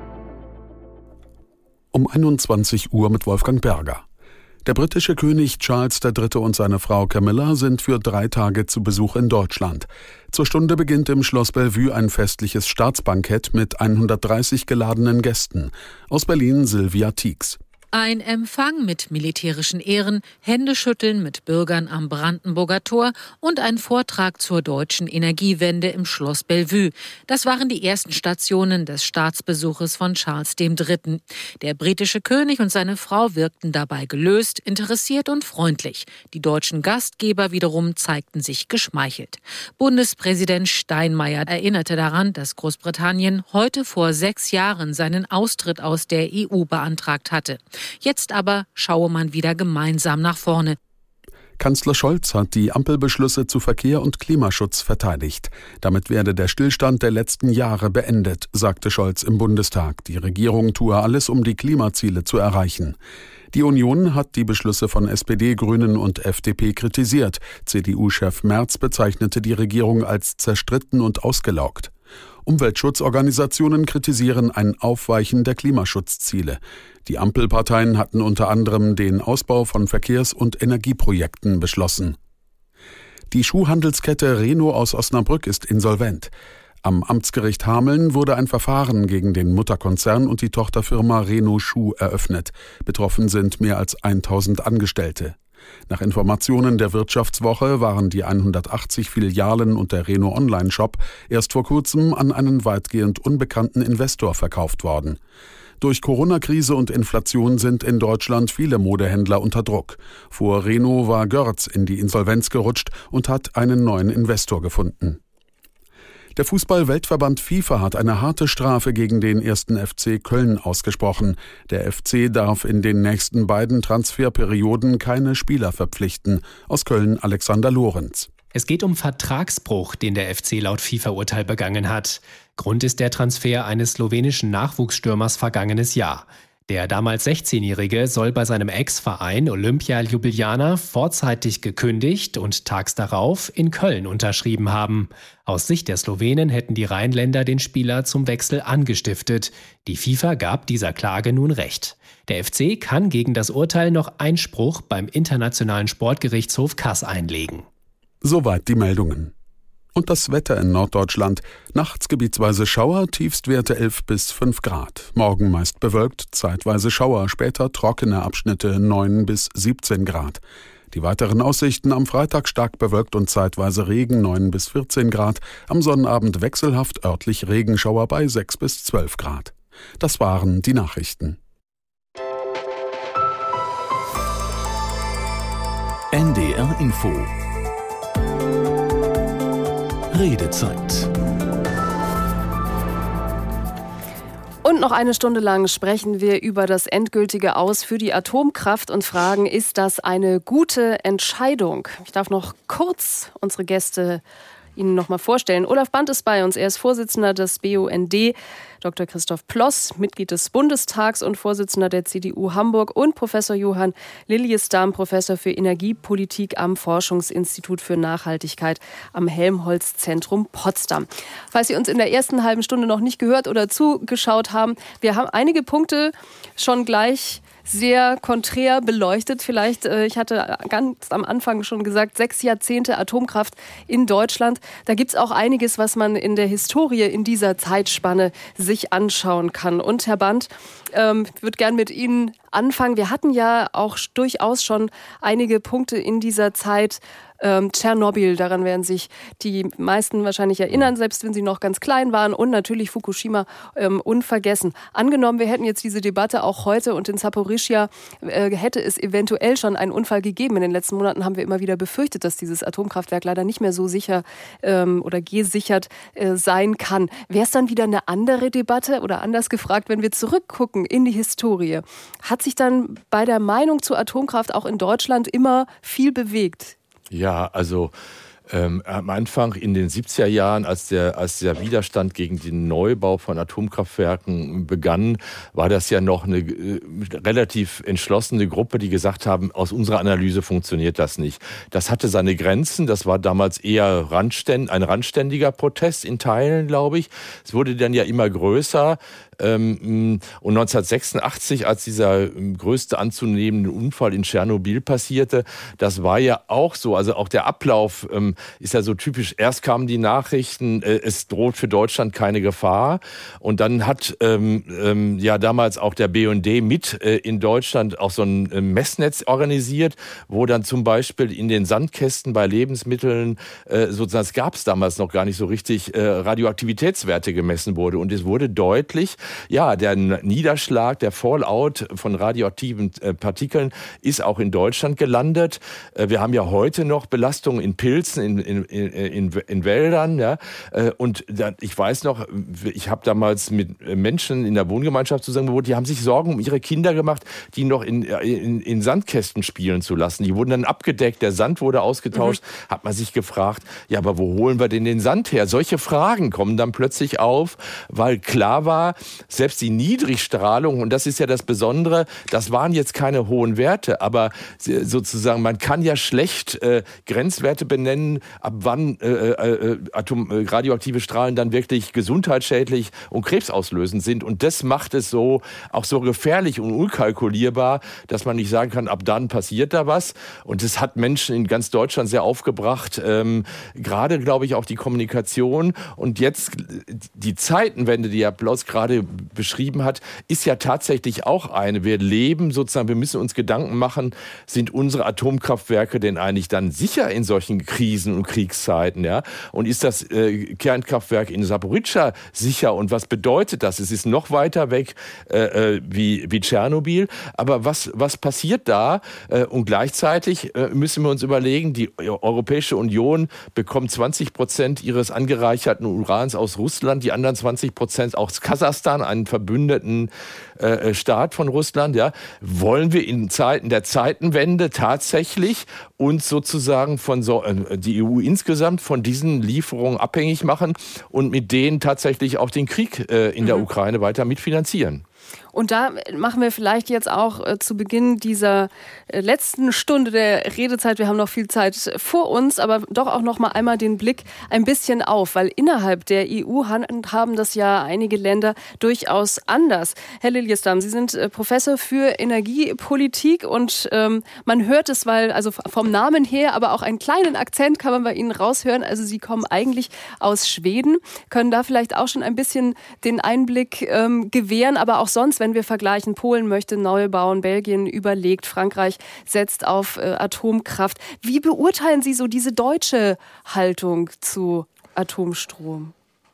Speaker 13: Um einundzwanzig Uhr mit Wolfgang Berger. Der britische König Charles der Dritte und seine Frau Camilla sind für drei Tage zu Besuch in Deutschland. Zur Stunde beginnt im Schloss Bellevue ein festliches Staatsbankett mit hundertdreißig geladenen Gästen. Aus Berlin Silvia Tieks.
Speaker 14: Ein Empfang mit militärischen Ehren, Händeschütteln mit Bürgern am Brandenburger Tor und ein Vortrag zur deutschen Energiewende im Schloss Bellevue. Das waren die ersten Stationen des Staatsbesuches von Charles der Dritte. Der britische König und seine Frau wirkten dabei gelöst, interessiert und freundlich. Die deutschen Gastgeber wiederum zeigten sich geschmeichelt. Bundespräsident Steinmeier erinnerte daran, dass Großbritannien heute vor sechs Jahren seinen Austritt aus der E U beantragt hatte. Jetzt aber schaue man wieder gemeinsam nach vorne.
Speaker 13: Kanzler Scholz hat die Ampelbeschlüsse zu Verkehr und Klimaschutz verteidigt. Damit werde der Stillstand der letzten Jahre beendet, sagte Scholz im Bundestag. Die Regierung tue alles, um die Klimaziele zu erreichen. Die Union hat die Beschlüsse von S P D, Grünen und F D P kritisiert. C D U-Chef Merz bezeichnete die Regierung als zerstritten und ausgelaugt. Umweltschutzorganisationen kritisieren ein Aufweichen der Klimaschutzziele. Die Ampelparteien hatten unter anderem den Ausbau von Verkehrs- und Energieprojekten beschlossen. Die Schuhhandelskette Reno aus Osnabrück ist insolvent. Am Amtsgericht Hameln wurde ein Verfahren gegen den Mutterkonzern und die Tochterfirma Reno Schuh eröffnet. Betroffen sind mehr als tausend Angestellte. Nach Informationen der Wirtschaftswoche waren die hundertachtzig Filialen und der Reno Online-Shop erst vor kurzem an einen weitgehend unbekannten Investor verkauft worden. Durch Corona-Krise und Inflation sind in Deutschland viele Modehändler unter Druck. Vor Reno war Görz in die Insolvenz gerutscht und hat einen neuen Investor gefunden. Der Fußball-Weltverband FIFA hat eine harte Strafe gegen den ersten F C Köln ausgesprochen. Der F C darf in den nächsten beiden Transferperioden keine Spieler verpflichten. Aus Köln Alexander Lorenz.
Speaker 15: Es geht um Vertragsbruch, den der F C laut FIFA-Urteil begangen hat. Grund ist der Transfer eines slowenischen Nachwuchsstürmers vergangenes Jahr. Der damals sechzehnjährige soll bei seinem Ex-Verein Olympia Ljubljana vorzeitig gekündigt und tags darauf in Köln unterschrieben haben. Aus Sicht der Slowenen hätten die Rheinländer den Spieler zum Wechsel angestiftet. Die FIFA gab dieser Klage nun Recht. Der F C kann gegen das Urteil noch Einspruch beim Internationalen Sportgerichtshof Kass einlegen.
Speaker 13: Soweit die Meldungen. Und das Wetter in Norddeutschland. Nachts gebietsweise Schauer, Tiefstwerte elf bis fünf Grad. Morgen meist bewölkt, zeitweise Schauer, später trockene Abschnitte neun bis siebzehn Grad. Die weiteren Aussichten: am Freitag stark bewölkt und zeitweise Regen neun bis vierzehn Grad. Am Sonnabend wechselhaft örtlich Regenschauer bei sechs bis zwölf Grad. Das waren die Nachrichten.
Speaker 1: N D R Info Redezeit.
Speaker 2: Und noch eine Stunde lang sprechen wir über das endgültige Aus für die Atomkraft und fragen, ist das eine gute Entscheidung? Ich darf noch kurz unsere Gäste Ihnen noch mal vorstellen. Olaf Band ist bei uns. Er ist Vorsitzender des B U N D. Doktor Christoph Ploss, Mitglied des Bundestags und Vorsitzender der C D U Hamburg. Und Professor Johann Liljestam, Professor für Energiepolitik am Forschungsinstitut für Nachhaltigkeit am Helmholtz-Zentrum Potsdam. Falls Sie uns in der ersten halben Stunde noch nicht gehört oder zugeschaut haben, wir haben einige Punkte schon gleich sehr konträr beleuchtet. Vielleicht, äh, ich hatte ganz am Anfang schon gesagt, sechs Jahrzehnte Atomkraft in Deutschland. Da gibt es auch einiges, was man in der Historie in dieser Zeitspanne sich anschauen kann. Und Herr Band, ähm, ich würde gern mit Ihnen anfangen. Wir hatten ja auch durchaus schon einige Punkte in dieser Zeit. Ähm, Tschernobyl, daran werden sich die meisten wahrscheinlich erinnern, selbst wenn sie noch ganz klein waren. Und natürlich Fukushima ähm, unvergessen. Angenommen, wir hätten jetzt diese Debatte auch heute und in Saporischschja äh, hätte es eventuell schon einen Unfall gegeben. In den letzten Monaten haben wir immer wieder befürchtet, dass dieses Atomkraftwerk leider nicht mehr so sicher ähm, oder gesichert äh, sein kann. Wäre es dann wieder eine andere Debatte oder anders gefragt, wenn wir zurückgucken in die Historie? Hat sich dann bei der Meinung zur Atomkraft auch in Deutschland immer viel bewegt?
Speaker 8: Ja, also ähm, am Anfang in den siebziger Jahren, als der, als der Widerstand gegen den Neubau von Atomkraftwerken begann, war das ja noch eine äh, relativ entschlossene Gruppe, die gesagt haben, aus unserer Analyse funktioniert das nicht. Das hatte seine Grenzen, das war damals eher randständ, ein randständiger Protest in Teilen, glaube ich. Es wurde dann ja immer größer. Und neunzehnhundertsechsundachtzig, als dieser größte anzunehmende Unfall in Tschernobyl passierte, das war ja auch so, also auch der Ablauf ähm, ist ja so typisch. Erst kamen die Nachrichten, äh, es droht für Deutschland keine Gefahr, und dann hat ähm, ähm, ja damals auch der B U N D mit äh, in Deutschland auch so ein äh, Messnetz organisiert, wo dann zum Beispiel in den Sandkästen bei Lebensmitteln, äh, sozusagen, das gab es damals noch gar nicht so richtig, äh, Radioaktivitätswerte gemessen wurde, und es wurde deutlich, ja, der Niederschlag, der Fallout von radioaktiven äh, Partikeln ist auch in Deutschland gelandet. Äh, wir haben ja heute noch Belastungen in Pilzen, in, in, in, in Wäldern. Ja? Äh, und da, ich weiß noch, ich habe damals mit Menschen in der Wohngemeinschaft zusammen gewohnt, die haben sich Sorgen um ihre Kinder gemacht, die noch in, in, in Sandkästen spielen zu lassen. Die wurden dann abgedeckt, der Sand wurde ausgetauscht. Mhm. Hat man sich gefragt, ja, aber wo holen wir denn den Sand her? Solche Fragen kommen dann plötzlich auf, weil klar war, selbst die Niedrigstrahlung, und das ist ja das Besondere, das waren jetzt keine hohen Werte, aber sozusagen, man kann ja schlecht äh, Grenzwerte benennen, ab wann äh, äh, Atom, äh, radioaktive Strahlen dann wirklich gesundheitsschädlich und krebsauslösend sind. Und das macht es so auch so gefährlich und unkalkulierbar, dass man nicht sagen kann, ab dann passiert da was. Und das hat Menschen in ganz Deutschland sehr aufgebracht, ähm, gerade, glaube ich, auch die Kommunikation. Und jetzt die Zeitenwende, die Herr Ploss gerade beschrieben hat, ist ja tatsächlich auch eine. Wir leben sozusagen, wir müssen uns Gedanken machen, sind unsere Atomkraftwerke denn eigentlich dann sicher in solchen Krisen und Kriegszeiten? Ja? Und ist das äh, Kernkraftwerk in Saporischschja sicher? Und was bedeutet das? Es ist noch weiter weg äh, wie, wie Tschernobyl. Aber was, was passiert da? Äh, und gleichzeitig äh, müssen wir uns überlegen, die Europäische Union bekommt zwanzig Prozent ihres angereicherten Urans aus Russland, die anderen zwanzig Prozent aus Kasachstan, einen verbündeten äh, Staat von Russland. Ja. Wollen wir in Zeiten der Zeitenwende tatsächlich uns sozusagen von so, äh, die E U insgesamt von diesen Lieferungen abhängig machen und mit denen tatsächlich auch den Krieg äh, in der mhm. Ukraine weiter mitfinanzieren?
Speaker 2: Und da machen wir vielleicht jetzt auch äh, zu Beginn dieser äh, letzten Stunde der Redezeit, wir haben noch viel Zeit vor uns, aber doch auch noch mal einmal den Blick ein bisschen auf, weil innerhalb der E U handhaben das ja einige Länder durchaus anders. Herr Liljestam, Sie sind äh, Professor für Energiepolitik und ähm, man hört es, weil also vom Namen her, aber auch einen kleinen Akzent kann man bei Ihnen raushören. Also Sie kommen eigentlich aus Schweden, können da vielleicht auch schon ein bisschen den Einblick ähm, gewähren, aber auch sonst, wenn wir vergleichen, Polen möchte neu bauen, Belgien überlegt, Frankreich setzt auf äh, Atomkraft. Wie beurteilen Sie so diese deutsche Haltung zu Atomstrom?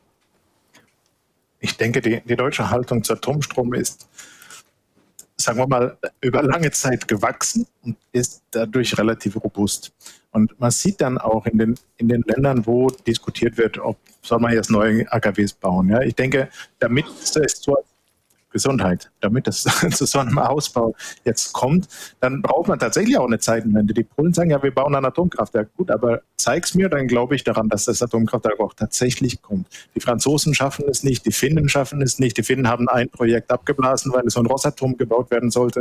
Speaker 10: Ich denke, die, die deutsche Haltung zu Atomstrom ist, sagen wir mal, über lange Zeit gewachsen und ist dadurch relativ robust. Und man sieht dann auch in den, in den Ländern, wo diskutiert wird, ob soll man jetzt neue A K Ws bauen. Ja, ich denke, damit es zur Gesundheit, damit es zu so einem Ausbau jetzt kommt, dann braucht man tatsächlich auch eine Zeitenwende. Die Polen sagen ja, wir bauen ein Atomkraftwerk. Gut, aber zeig's mir, dann glaube ich daran, dass das Atomkraftwerk auch tatsächlich kommt. Die Franzosen schaffen es nicht, die Finnen schaffen es nicht. Die Finnen haben ein Projekt abgeblasen, weil es von Rosatom gebaut werden sollte.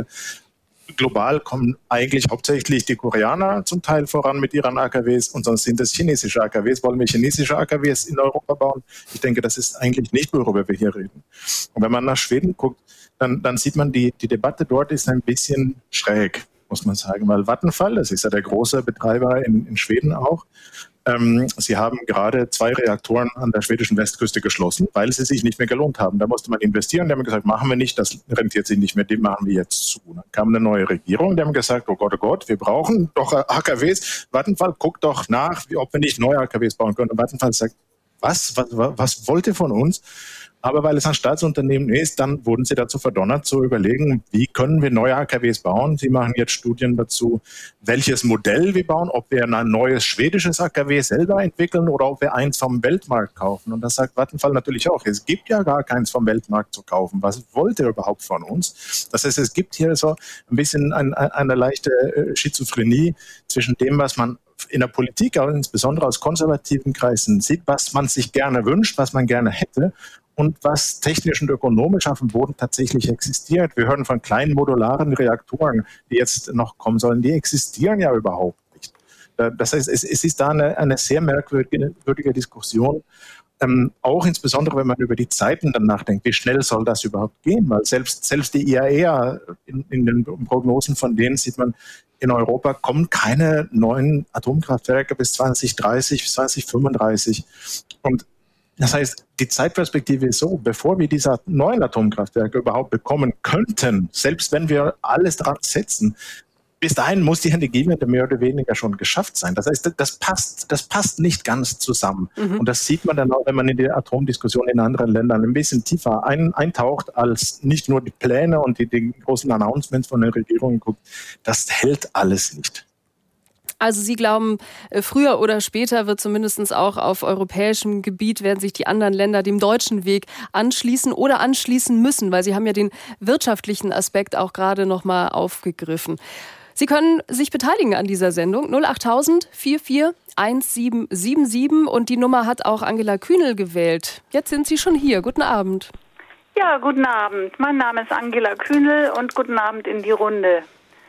Speaker 10: Global kommen eigentlich hauptsächlich die Koreaner zum Teil voran mit ihren A K Ws und sonst sind es chinesische A K Ws. Wollen wir chinesische A K Ws in Europa bauen? Ich denke, das ist eigentlich nicht, worüber wir hier reden. Und wenn man nach Schweden guckt, dann, dann sieht man, die, die Debatte dort ist ein bisschen schräg, muss man sagen. Weil Vattenfall, das ist ja der große Betreiber in, in Schweden auch, ähm, sie haben gerade zwei Reaktoren an der schwedischen Westküste geschlossen, weil sie sich nicht mehr gelohnt haben. Da musste man investieren. Die haben gesagt, machen wir nicht, das rentiert sich nicht mehr, den machen wir jetzt zu. Dann kam eine neue Regierung, die haben gesagt, oh Gott, oh Gott, wir brauchen doch A K Ws. Vattenfall, guckt doch nach, ob wir nicht neue A K Ws bauen können. Und Vattenfall sagt, was, was, was wollt ihr von uns? Aber weil es ein Staatsunternehmen ist, dann wurden sie dazu verdonnert, zu überlegen, wie können wir neue A K Ws bauen. Sie machen jetzt Studien dazu, welches Modell wir bauen, ob wir ein neues schwedisches A K W selber entwickeln oder ob wir eins vom Weltmarkt kaufen. Und das sagt Vattenfall natürlich auch. Es gibt ja gar keins vom Weltmarkt zu kaufen. Was wollt ihr überhaupt von uns? Das heißt, es gibt hier so ein bisschen ein, eine leichte Schizophrenie zwischen dem, was man in der Politik, auch insbesondere aus konservativen Kreisen, sieht, was man sich gerne wünscht, was man gerne hätte und was technisch und ökonomisch auf dem Boden tatsächlich existiert. Wir hören von kleinen modularen Reaktoren, die jetzt noch kommen sollen. Die existieren ja überhaupt nicht. Das heißt, es, es ist da eine, eine sehr merkwürdige Diskussion, ähm, auch insbesondere, wenn man über die Zeiten dann nachdenkt. Wie schnell soll das überhaupt gehen? Weil selbst, selbst die I A E A, in, in den Prognosen von denen sieht man, in Europa kommen keine neuen Atomkraftwerke bis zwanzig dreißig, bis zwanzig fünfunddreißig. Und das heißt, die Zeitperspektive ist so, bevor wir diese neuen Atomkraftwerke überhaupt bekommen könnten, selbst wenn wir alles dran setzen, bis dahin muss die Energiewende mehr oder weniger schon geschafft sein. Das heißt, das passt, das passt nicht ganz zusammen. Mhm. Und das sieht man dann auch, wenn man in die Atomdiskussion in anderen Ländern ein bisschen tiefer ein, eintaucht, als nicht nur die Pläne und die, die großen Announcements von den Regierungen guckt. Das hält alles nicht.
Speaker 2: Also Sie glauben, früher oder später wird zumindest auch auf europäischem Gebiet werden sich die anderen Länder dem deutschen Weg anschließen oder anschließen müssen, weil Sie haben ja den wirtschaftlichen Aspekt auch gerade noch mal aufgegriffen. Sie können sich beteiligen an dieser Sendung null achttausend vierundvierzig siebzehnhundertsiebenundsiebzig und die Nummer hat auch Angela Kühnel gewählt. Jetzt sind Sie schon hier. Guten Abend.
Speaker 16: Ja, guten Abend. Mein Name ist Angela Kühnel und guten Abend in die Runde.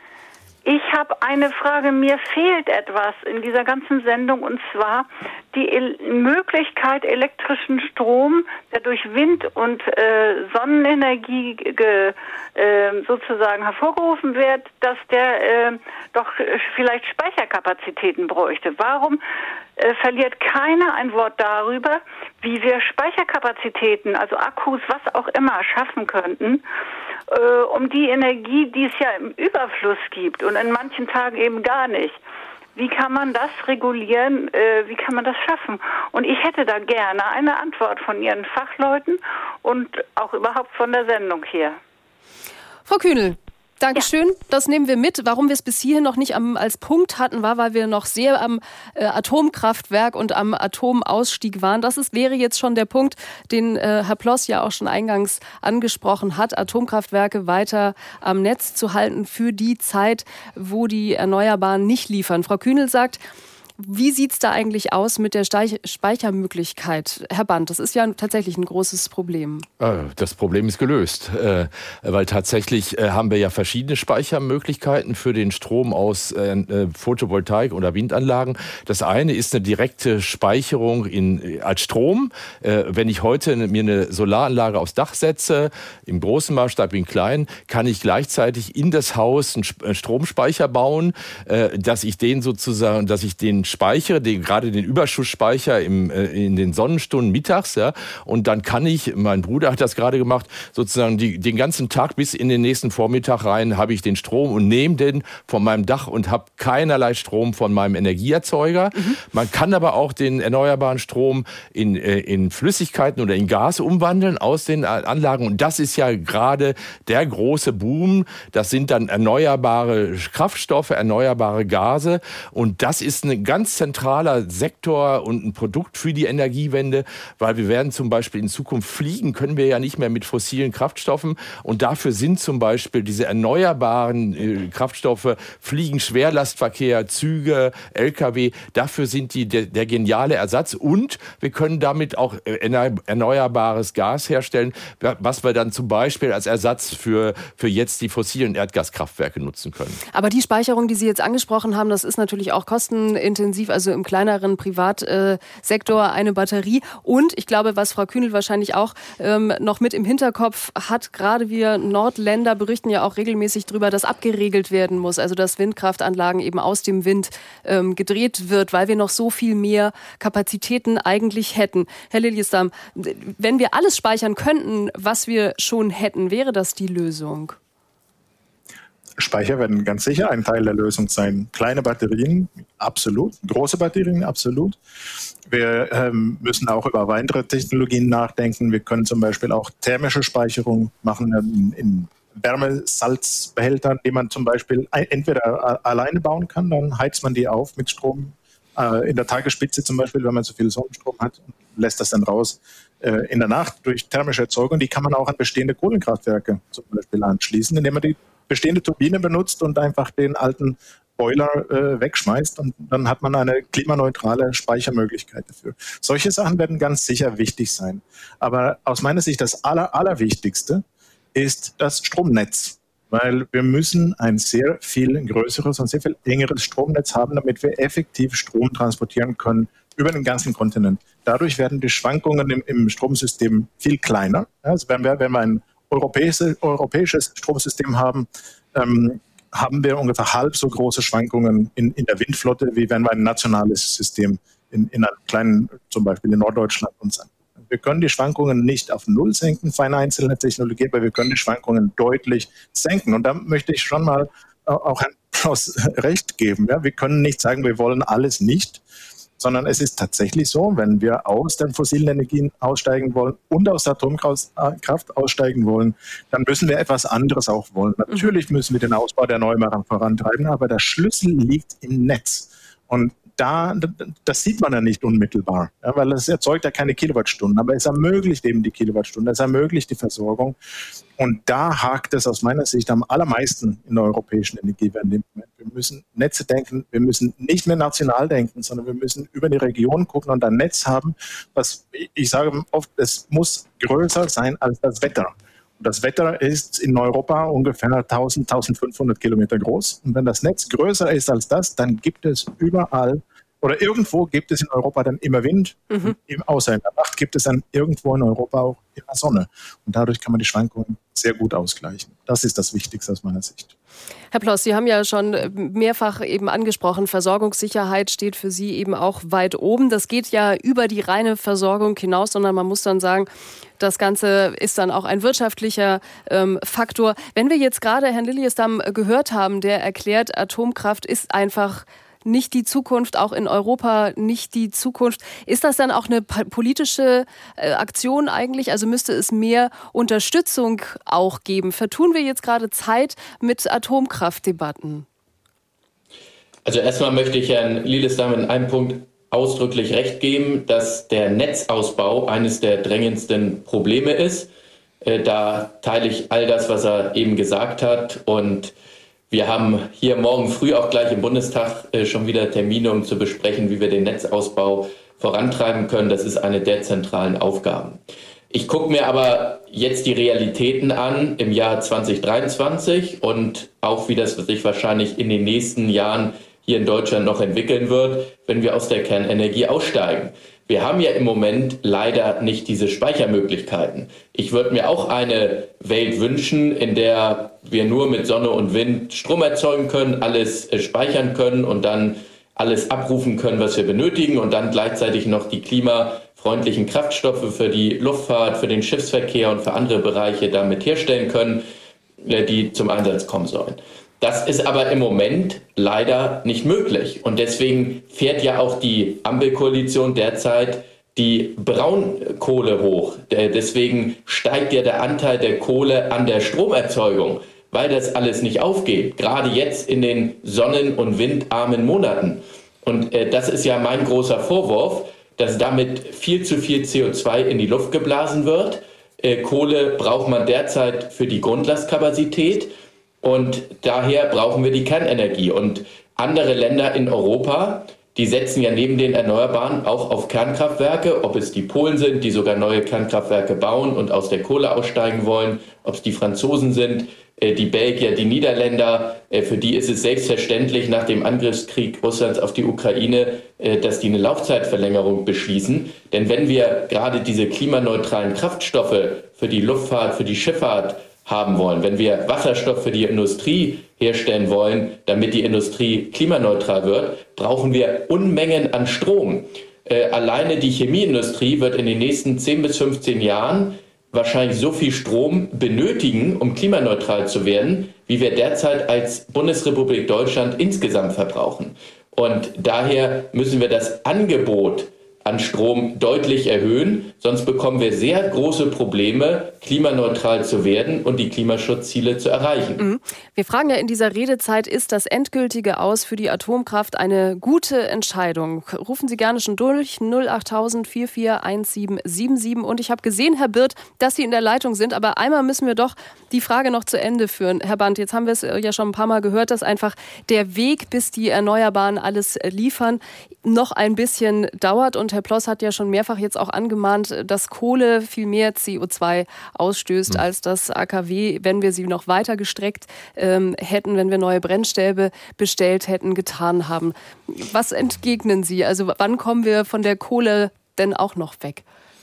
Speaker 16: Ich habe eine Frage, mir fehlt etwas in dieser ganzen Sendung und zwar die El- Möglichkeit, elektrischen Strom, der durch Wind- und äh, Sonnenenergie ge, äh, sozusagen hervorgerufen wird, dass der äh, doch vielleicht Speicherkapazitäten bräuchte. Warum äh, verliert keiner ein Wort darüber, wie wir Speicherkapazitäten, also Akkus, was auch immer, schaffen könnten, äh, um die Energie, die es ja im Überfluss gibt und in manchen Tagen eben gar nicht. Wie kann man das regulieren? Äh, wie kann man das schaffen? Und ich hätte da gerne eine Antwort von Ihren Fachleuten und auch überhaupt von der Sendung hier.
Speaker 2: Frau Kühnel, Dankeschön. Ja. Das nehmen wir mit. Warum wir es bis hierhin noch nicht am, als Punkt hatten, war, weil wir noch sehr am äh, Atomkraftwerk und am Atomausstieg waren. Das ist, wäre jetzt schon der Punkt, den äh, Herr Ploss ja auch schon eingangs angesprochen hat, Atomkraftwerke weiter am Netz zu halten für die Zeit, wo die Erneuerbaren nicht liefern. Frau Kühnel sagt, Wie sieht es da eigentlich aus mit der Speichermöglichkeit? Herr Band, das ist ja tatsächlich ein großes Problem.
Speaker 8: Das Problem ist gelöst, weil tatsächlich haben wir ja verschiedene Speichermöglichkeiten für den Strom aus Photovoltaik oder Windanlagen. Das eine ist eine direkte Speicherung in, als Strom. Wenn ich heute mir eine Solaranlage aufs Dach setze, im großen Maßstab, im kleinen, kann ich gleichzeitig in das Haus einen Stromspeicher bauen, dass ich den sozusagen, dass ich den speichere, den, gerade den Überschussspeicher im, in den Sonnenstunden mittags, ja, und dann kann ich, mein Bruder hat das gerade gemacht, sozusagen die, den ganzen Tag bis in den nächsten Vormittag rein habe ich den Strom und nehme den von meinem Dach und habe keinerlei Strom von meinem Energieerzeuger. Mhm. Man kann aber auch den erneuerbaren Strom in, in Flüssigkeiten oder in Gas umwandeln aus den Anlagen, und das ist ja gerade der große Boom. Das sind dann erneuerbare Kraftstoffe, erneuerbare Gase, und das ist ein ganz zentraler Sektor und ein Produkt für die Energiewende, weil wir werden zum Beispiel in Zukunft fliegen, können wir ja nicht mehr mit fossilen Kraftstoffen, und dafür sind zum Beispiel diese erneuerbaren äh, Kraftstoffe, Fliegen, Schwerlastverkehr, Züge, L K W, dafür sind die der, der geniale Ersatz, und wir können damit auch erneuerbares Gas herstellen, was wir dann zum Beispiel als Ersatz für, für jetzt die fossilen Erdgaskraftwerke nutzen können.
Speaker 2: Aber die Speicherung, die Sie jetzt angesprochen haben, das ist natürlich auch kostenintensiv, also im kleineren Privatsektor eine Batterie. Und ich glaube, was Frau Kühnel wahrscheinlich auch ähm, noch mit im Hinterkopf hat, gerade wir Nordländer berichten ja auch regelmäßig darüber, dass abgeregelt werden muss, also dass Windkraftanlagen eben aus dem Wind ähm, gedreht wird, weil wir noch so viel mehr Kapazitäten eigentlich hätten. Herr Liljestam, wenn wir alles speichern könnten, was wir schon hätten, wäre das die Lösung?
Speaker 10: Speicher werden ganz sicher ein Teil der Lösung sein. Kleine Batterien, absolut. Große Batterien, absolut. Wir ähm, müssen auch über weitere Technologien nachdenken. Wir können zum Beispiel auch thermische Speicherung machen in, in Wärmesalzbehältern, die man zum Beispiel entweder alleine bauen kann, dann heizt man die auf mit Strom äh, in der Tagesspitze zum Beispiel, wenn man so viel Sonnenstrom hat, und lässt das dann raus äh, in der Nacht durch thermische Erzeugung. Die kann man auch an bestehende Kohlenkraftwerke zum Beispiel anschließen, indem man die bestehende Turbine benutzt und einfach den alten Boiler äh, wegschmeißt, und dann hat man eine klimaneutrale Speichermöglichkeit dafür. Solche Sachen werden ganz sicher wichtig sein. Aber aus meiner Sicht das Aller, Allerwichtigste ist das Stromnetz, weil wir müssen ein sehr viel größeres und sehr viel engeres Stromnetz haben, damit wir effektiv Strom transportieren können über den ganzen Kontinent. Dadurch werden die Schwankungen im, im Stromsystem viel kleiner. Also wenn wir, wenn wir ein europäisches, europäisches Stromsystem haben, ähm, haben wir ungefähr halb so große Schwankungen in, in der Windflotte, wie wenn wir ein nationales System in, in einem kleinen, zum Beispiel in Norddeutschland uns an. Wir können die Schwankungen nicht auf Null senken für eine einzelne Technologie, aber wir können die Schwankungen deutlich senken. Und da möchte ich schon mal auch Herrn Ploss recht geben. Ja, wir können nicht sagen, wir wollen alles nicht, sondern es ist tatsächlich so, wenn wir aus den fossilen Energien aussteigen wollen und aus der Atomkraft aussteigen wollen, dann müssen wir etwas anderes auch wollen. Natürlich müssen wir den Ausbau der Erneuerbaren vorantreiben, aber der Schlüssel liegt im Netz. Und da, das sieht man ja nicht unmittelbar, ja, weil es erzeugt ja keine Kilowattstunden, aber es ermöglicht eben die Kilowattstunden, es ermöglicht die Versorgung. Und da hakt es aus meiner Sicht am allermeisten in der europäischen Energiewende. Wir müssen Netze denken, wir müssen nicht mehr national denken, sondern wir müssen über die Region gucken und ein Netz haben, was, ich sage oft, es muss größer sein als das Wetter. Und das Wetter ist in Europa ungefähr tausend, tausendfünfhundert Kilometer groß. Und wenn das Netz größer ist als das, dann gibt es überall oder irgendwo gibt es in Europa dann immer Wind. Mhm. Außer in der Nacht gibt es dann irgendwo in Europa auch immer Sonne. Und dadurch kann man die Schwankungen sehr gut ausgleichen. Das ist das Wichtigste aus meiner Sicht.
Speaker 2: Herr Ploss, Sie haben ja schon mehrfach eben angesprochen, Versorgungssicherheit steht für Sie eben auch weit oben. Das geht ja über die reine Versorgung hinaus, sondern man muss dann sagen, das Ganze ist dann auch ein wirtschaftlicher ähm, Faktor. Wenn wir jetzt gerade Herrn Liljestam gehört haben, der erklärt, Atomkraft ist einfach nicht die Zukunft, auch in Europa nicht die Zukunft. Ist das dann auch eine politische äh, Aktion eigentlich? Also müsste es mehr Unterstützung auch geben? Vertun wir jetzt gerade Zeit mit Atomkraftdebatten?
Speaker 9: Also erstmal möchte ich Herrn Liljestam in einem Punkt ausdrücklich recht geben, dass der Netzausbau eines der drängendsten Probleme ist. Äh, da teile ich all das, was er eben gesagt hat. Und Wir haben hier morgen früh auch gleich im Bundestag äh, schon wieder Termine, um zu besprechen, wie wir den Netzausbau vorantreiben können. Das ist eine der zentralen Aufgaben. Ich gucke mir aber jetzt die Realitäten an im Jahr zwanzig dreiundzwanzig und auch, wie das sich wahrscheinlich in den nächsten Jahren hier in Deutschland noch entwickeln wird, wenn wir aus der Kernenergie aussteigen. Wir haben ja im Moment leider nicht diese Speichermöglichkeiten. Ich würde mir auch eine Welt wünschen, in der wir nur mit Sonne und Wind Strom erzeugen können, alles speichern können und dann alles abrufen können, was wir benötigen und dann gleichzeitig noch die klimafreundlichen Kraftstoffe für die Luftfahrt, für den Schiffsverkehr und für andere Bereiche damit herstellen können, die zum Einsatz kommen sollen. Das ist aber im Moment leider nicht möglich. Und deswegen fährt ja auch die Ampelkoalition derzeit die Braunkohle hoch. Deswegen steigt ja der Anteil der Kohle an der Stromerzeugung, weil das alles nicht aufgeht. Gerade jetzt in den sonnen- und windarmen Monaten. Und äh, das ist ja mein großer Vorwurf, dass damit viel zu viel C O zwei in die Luft geblasen wird. Äh, Kohle braucht man derzeit für die Grundlastkapazität. Und daher brauchen wir die Kernenergie. Und andere Länder in Europa, die setzen ja neben den Erneuerbaren auch auf Kernkraftwerke, ob es die Polen sind, die sogar neue Kernkraftwerke bauen und aus der Kohle aussteigen wollen, ob es die Franzosen sind, die Belgier, die Niederländer, für die ist es selbstverständlich nach dem Angriffskrieg Russlands auf die Ukraine, dass die eine Laufzeitverlängerung beschließen. Denn wenn wir gerade diese klimaneutralen Kraftstoffe für die Luftfahrt, für die Schifffahrt haben wollen, wenn wir Wasserstoff für die Industrie herstellen wollen, damit die Industrie klimaneutral wird, brauchen wir Unmengen an Strom. Äh, alleine die Chemieindustrie wird in den nächsten zehn bis fünfzehn Jahren wahrscheinlich so viel Strom benötigen, um klimaneutral zu werden, wie wir derzeit als Bundesrepublik Deutschland insgesamt verbrauchen. Und daher müssen wir das Angebot an Strom deutlich erhöhen, sonst bekommen wir sehr große Probleme, klimaneutral zu werden und die Klimaschutzziele zu erreichen.
Speaker 2: Wir fragen ja in dieser Redezeit, ist das endgültige Aus für die Atomkraft eine gute Entscheidung? Rufen Sie gerne schon durch, null achttausend vier vier eins sieben sieben sieben. Und ich habe gesehen, Herr Birth, dass Sie in der Leitung sind, aber einmal müssen wir doch die Frage noch zu Ende führen. Herr Band, jetzt haben wir es ja schon ein paar Mal gehört, dass einfach der Weg, bis die Erneuerbaren alles liefern, noch ein bisschen dauert. Und Herr Ploss hat ja schon mehrfach jetzt auch angemahnt, dass Kohle viel mehr C O zwei ausstößt mhm. als das A K W, wenn wir sie noch weiter gestreckt ähm, hätten, wenn wir neue Brennstäbe bestellt hätten, getan haben. Was entgegnen Sie? Also wann kommen wir von der Kohle denn auch noch weg?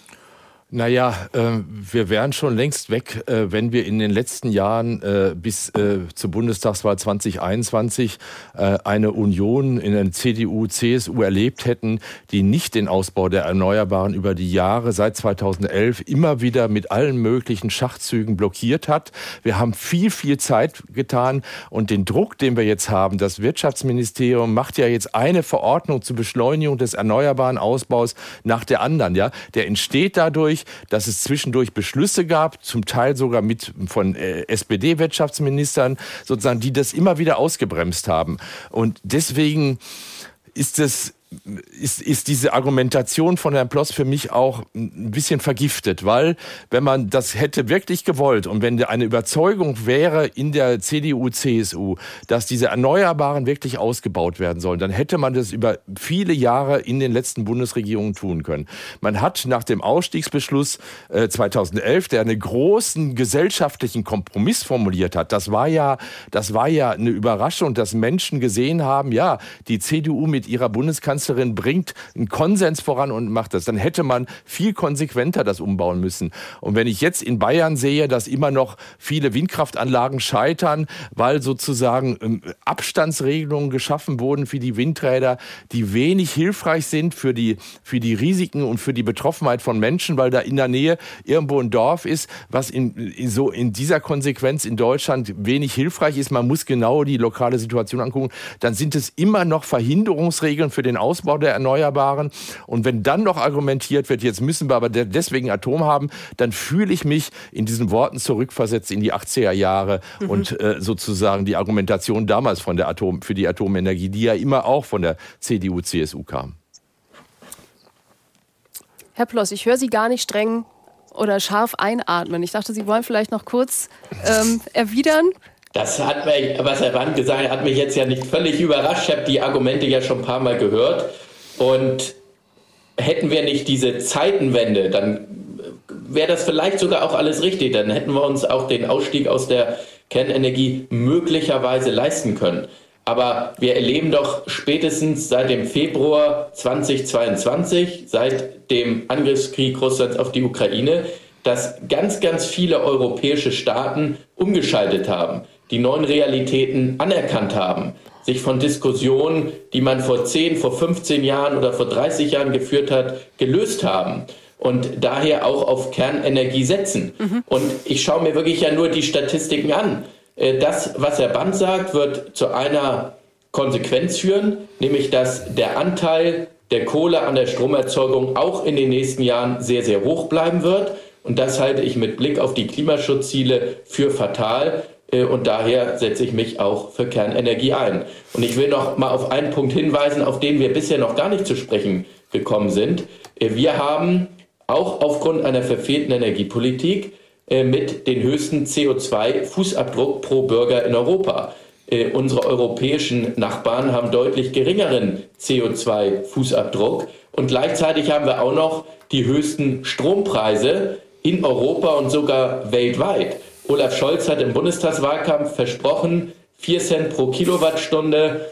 Speaker 8: Naja, äh, wir wären schon längst weg, äh, wenn wir in den letzten Jahren äh, bis äh, zur Bundestagswahl zwanzig einundzwanzig äh, eine Union in der C D U, C S U erlebt hätten, die nicht den Ausbau der Erneuerbaren über die Jahre seit zweitausendelf immer wieder mit allen möglichen Schachzügen blockiert hat. Wir haben viel, viel Zeit getan und den Druck, den wir jetzt haben, das Wirtschaftsministerium macht ja jetzt eine Verordnung zur Beschleunigung des erneuerbaren Ausbaus nach der anderen. Ja, der entsteht dadurch, dass es zwischendurch Beschlüsse gab, zum Teil sogar mit von äh, S P D-Wirtschaftsministern, sozusagen, die das immer wieder ausgebremst haben. Und deswegen ist es Ist, ist diese Argumentation von Herrn Ploss für mich auch ein bisschen vergiftet, weil wenn man das hätte wirklich gewollt und wenn eine Überzeugung wäre in der C D U, C S U, dass diese Erneuerbaren wirklich ausgebaut werden sollen, dann hätte man das über viele Jahre in den letzten Bundesregierungen tun können. Man hat nach dem Ausstiegsbeschluss äh, zweitausendelf, der einen großen gesellschaftlichen Kompromiss formuliert hat, das war ja, das war ja eine Überraschung, dass Menschen gesehen haben, ja, die C D U mit ihrer Bundeskanzlerin bringt einen Konsens voran und macht das. Dann hätte man viel konsequenter das umbauen müssen. Und wenn ich jetzt in Bayern sehe, dass immer noch viele Windkraftanlagen scheitern, weil sozusagen Abstandsregelungen geschaffen wurden für die Windräder, die wenig hilfreich sind für die, für die Risiken und für die Betroffenheit von Menschen, weil da in der Nähe irgendwo ein Dorf ist, was in, in, so in dieser Konsequenz in Deutschland wenig hilfreich ist. Man muss genau die lokale Situation angucken. Dann sind es immer noch Verhinderungsregeln für den Ausbau der Erneuerbaren. Und wenn dann noch argumentiert wird, jetzt müssen wir aber deswegen Atom haben, dann fühle ich mich in diesen Worten zurückversetzt in die achtziger Jahre mhm. und äh, sozusagen die Argumentation damals von der Atom, für die Atomenergie, die ja immer auch von der C D U, C S U kam.
Speaker 2: Herr Ploss, ich höre Sie gar nicht streng oder scharf einatmen. Ich dachte, Sie wollen vielleicht noch kurz ähm, erwidern.
Speaker 9: Das hat mich, was Herr Brandt gesagt hat, hat mich jetzt ja nicht völlig überrascht. Ich habe die Argumente ja schon ein paar Mal gehört. Und hätten wir nicht diese Zeitenwende, dann wäre das vielleicht sogar auch alles richtig. Dann hätten wir uns auch den Ausstieg aus der Kernenergie möglicherweise leisten können. Aber wir erleben doch spätestens seit dem Februar zweitausendzweiundzwanzig, seit dem Angriffskrieg Russlands auf die Ukraine, dass ganz, ganz viele europäische Staaten umgeschaltet haben, die neuen Realitäten anerkannt haben, sich von Diskussionen, die man vor zehn, vor fünfzehn Jahren oder vor dreißig Jahren geführt hat, gelöst haben und daher auch auf Kernenergie setzen. Mhm. Und ich schaue mir wirklich ja nur die Statistiken an. Das, was Herr Brandt sagt, wird zu einer Konsequenz führen, nämlich dass der Anteil der Kohle an der Stromerzeugung auch in den nächsten Jahren sehr, sehr hoch bleiben wird. Und das halte ich mit Blick auf die Klimaschutzziele für fatal. Und daher setze ich mich auch für Kernenergie ein. Und ich will noch mal auf einen Punkt hinweisen, auf den wir bisher noch gar nicht zu sprechen gekommen sind. Wir haben auch aufgrund einer verfehlten Energiepolitik mit den höchsten C O zwei Fußabdruck pro Bürger in Europa. Äh, unsere europäischen Nachbarn haben deutlich geringeren C O zwei Fußabdruck und gleichzeitig haben wir auch noch die höchsten Strompreise in Europa und sogar weltweit. Olaf Scholz hat im Bundestagswahlkampf versprochen, vier Cent pro Kilowattstunde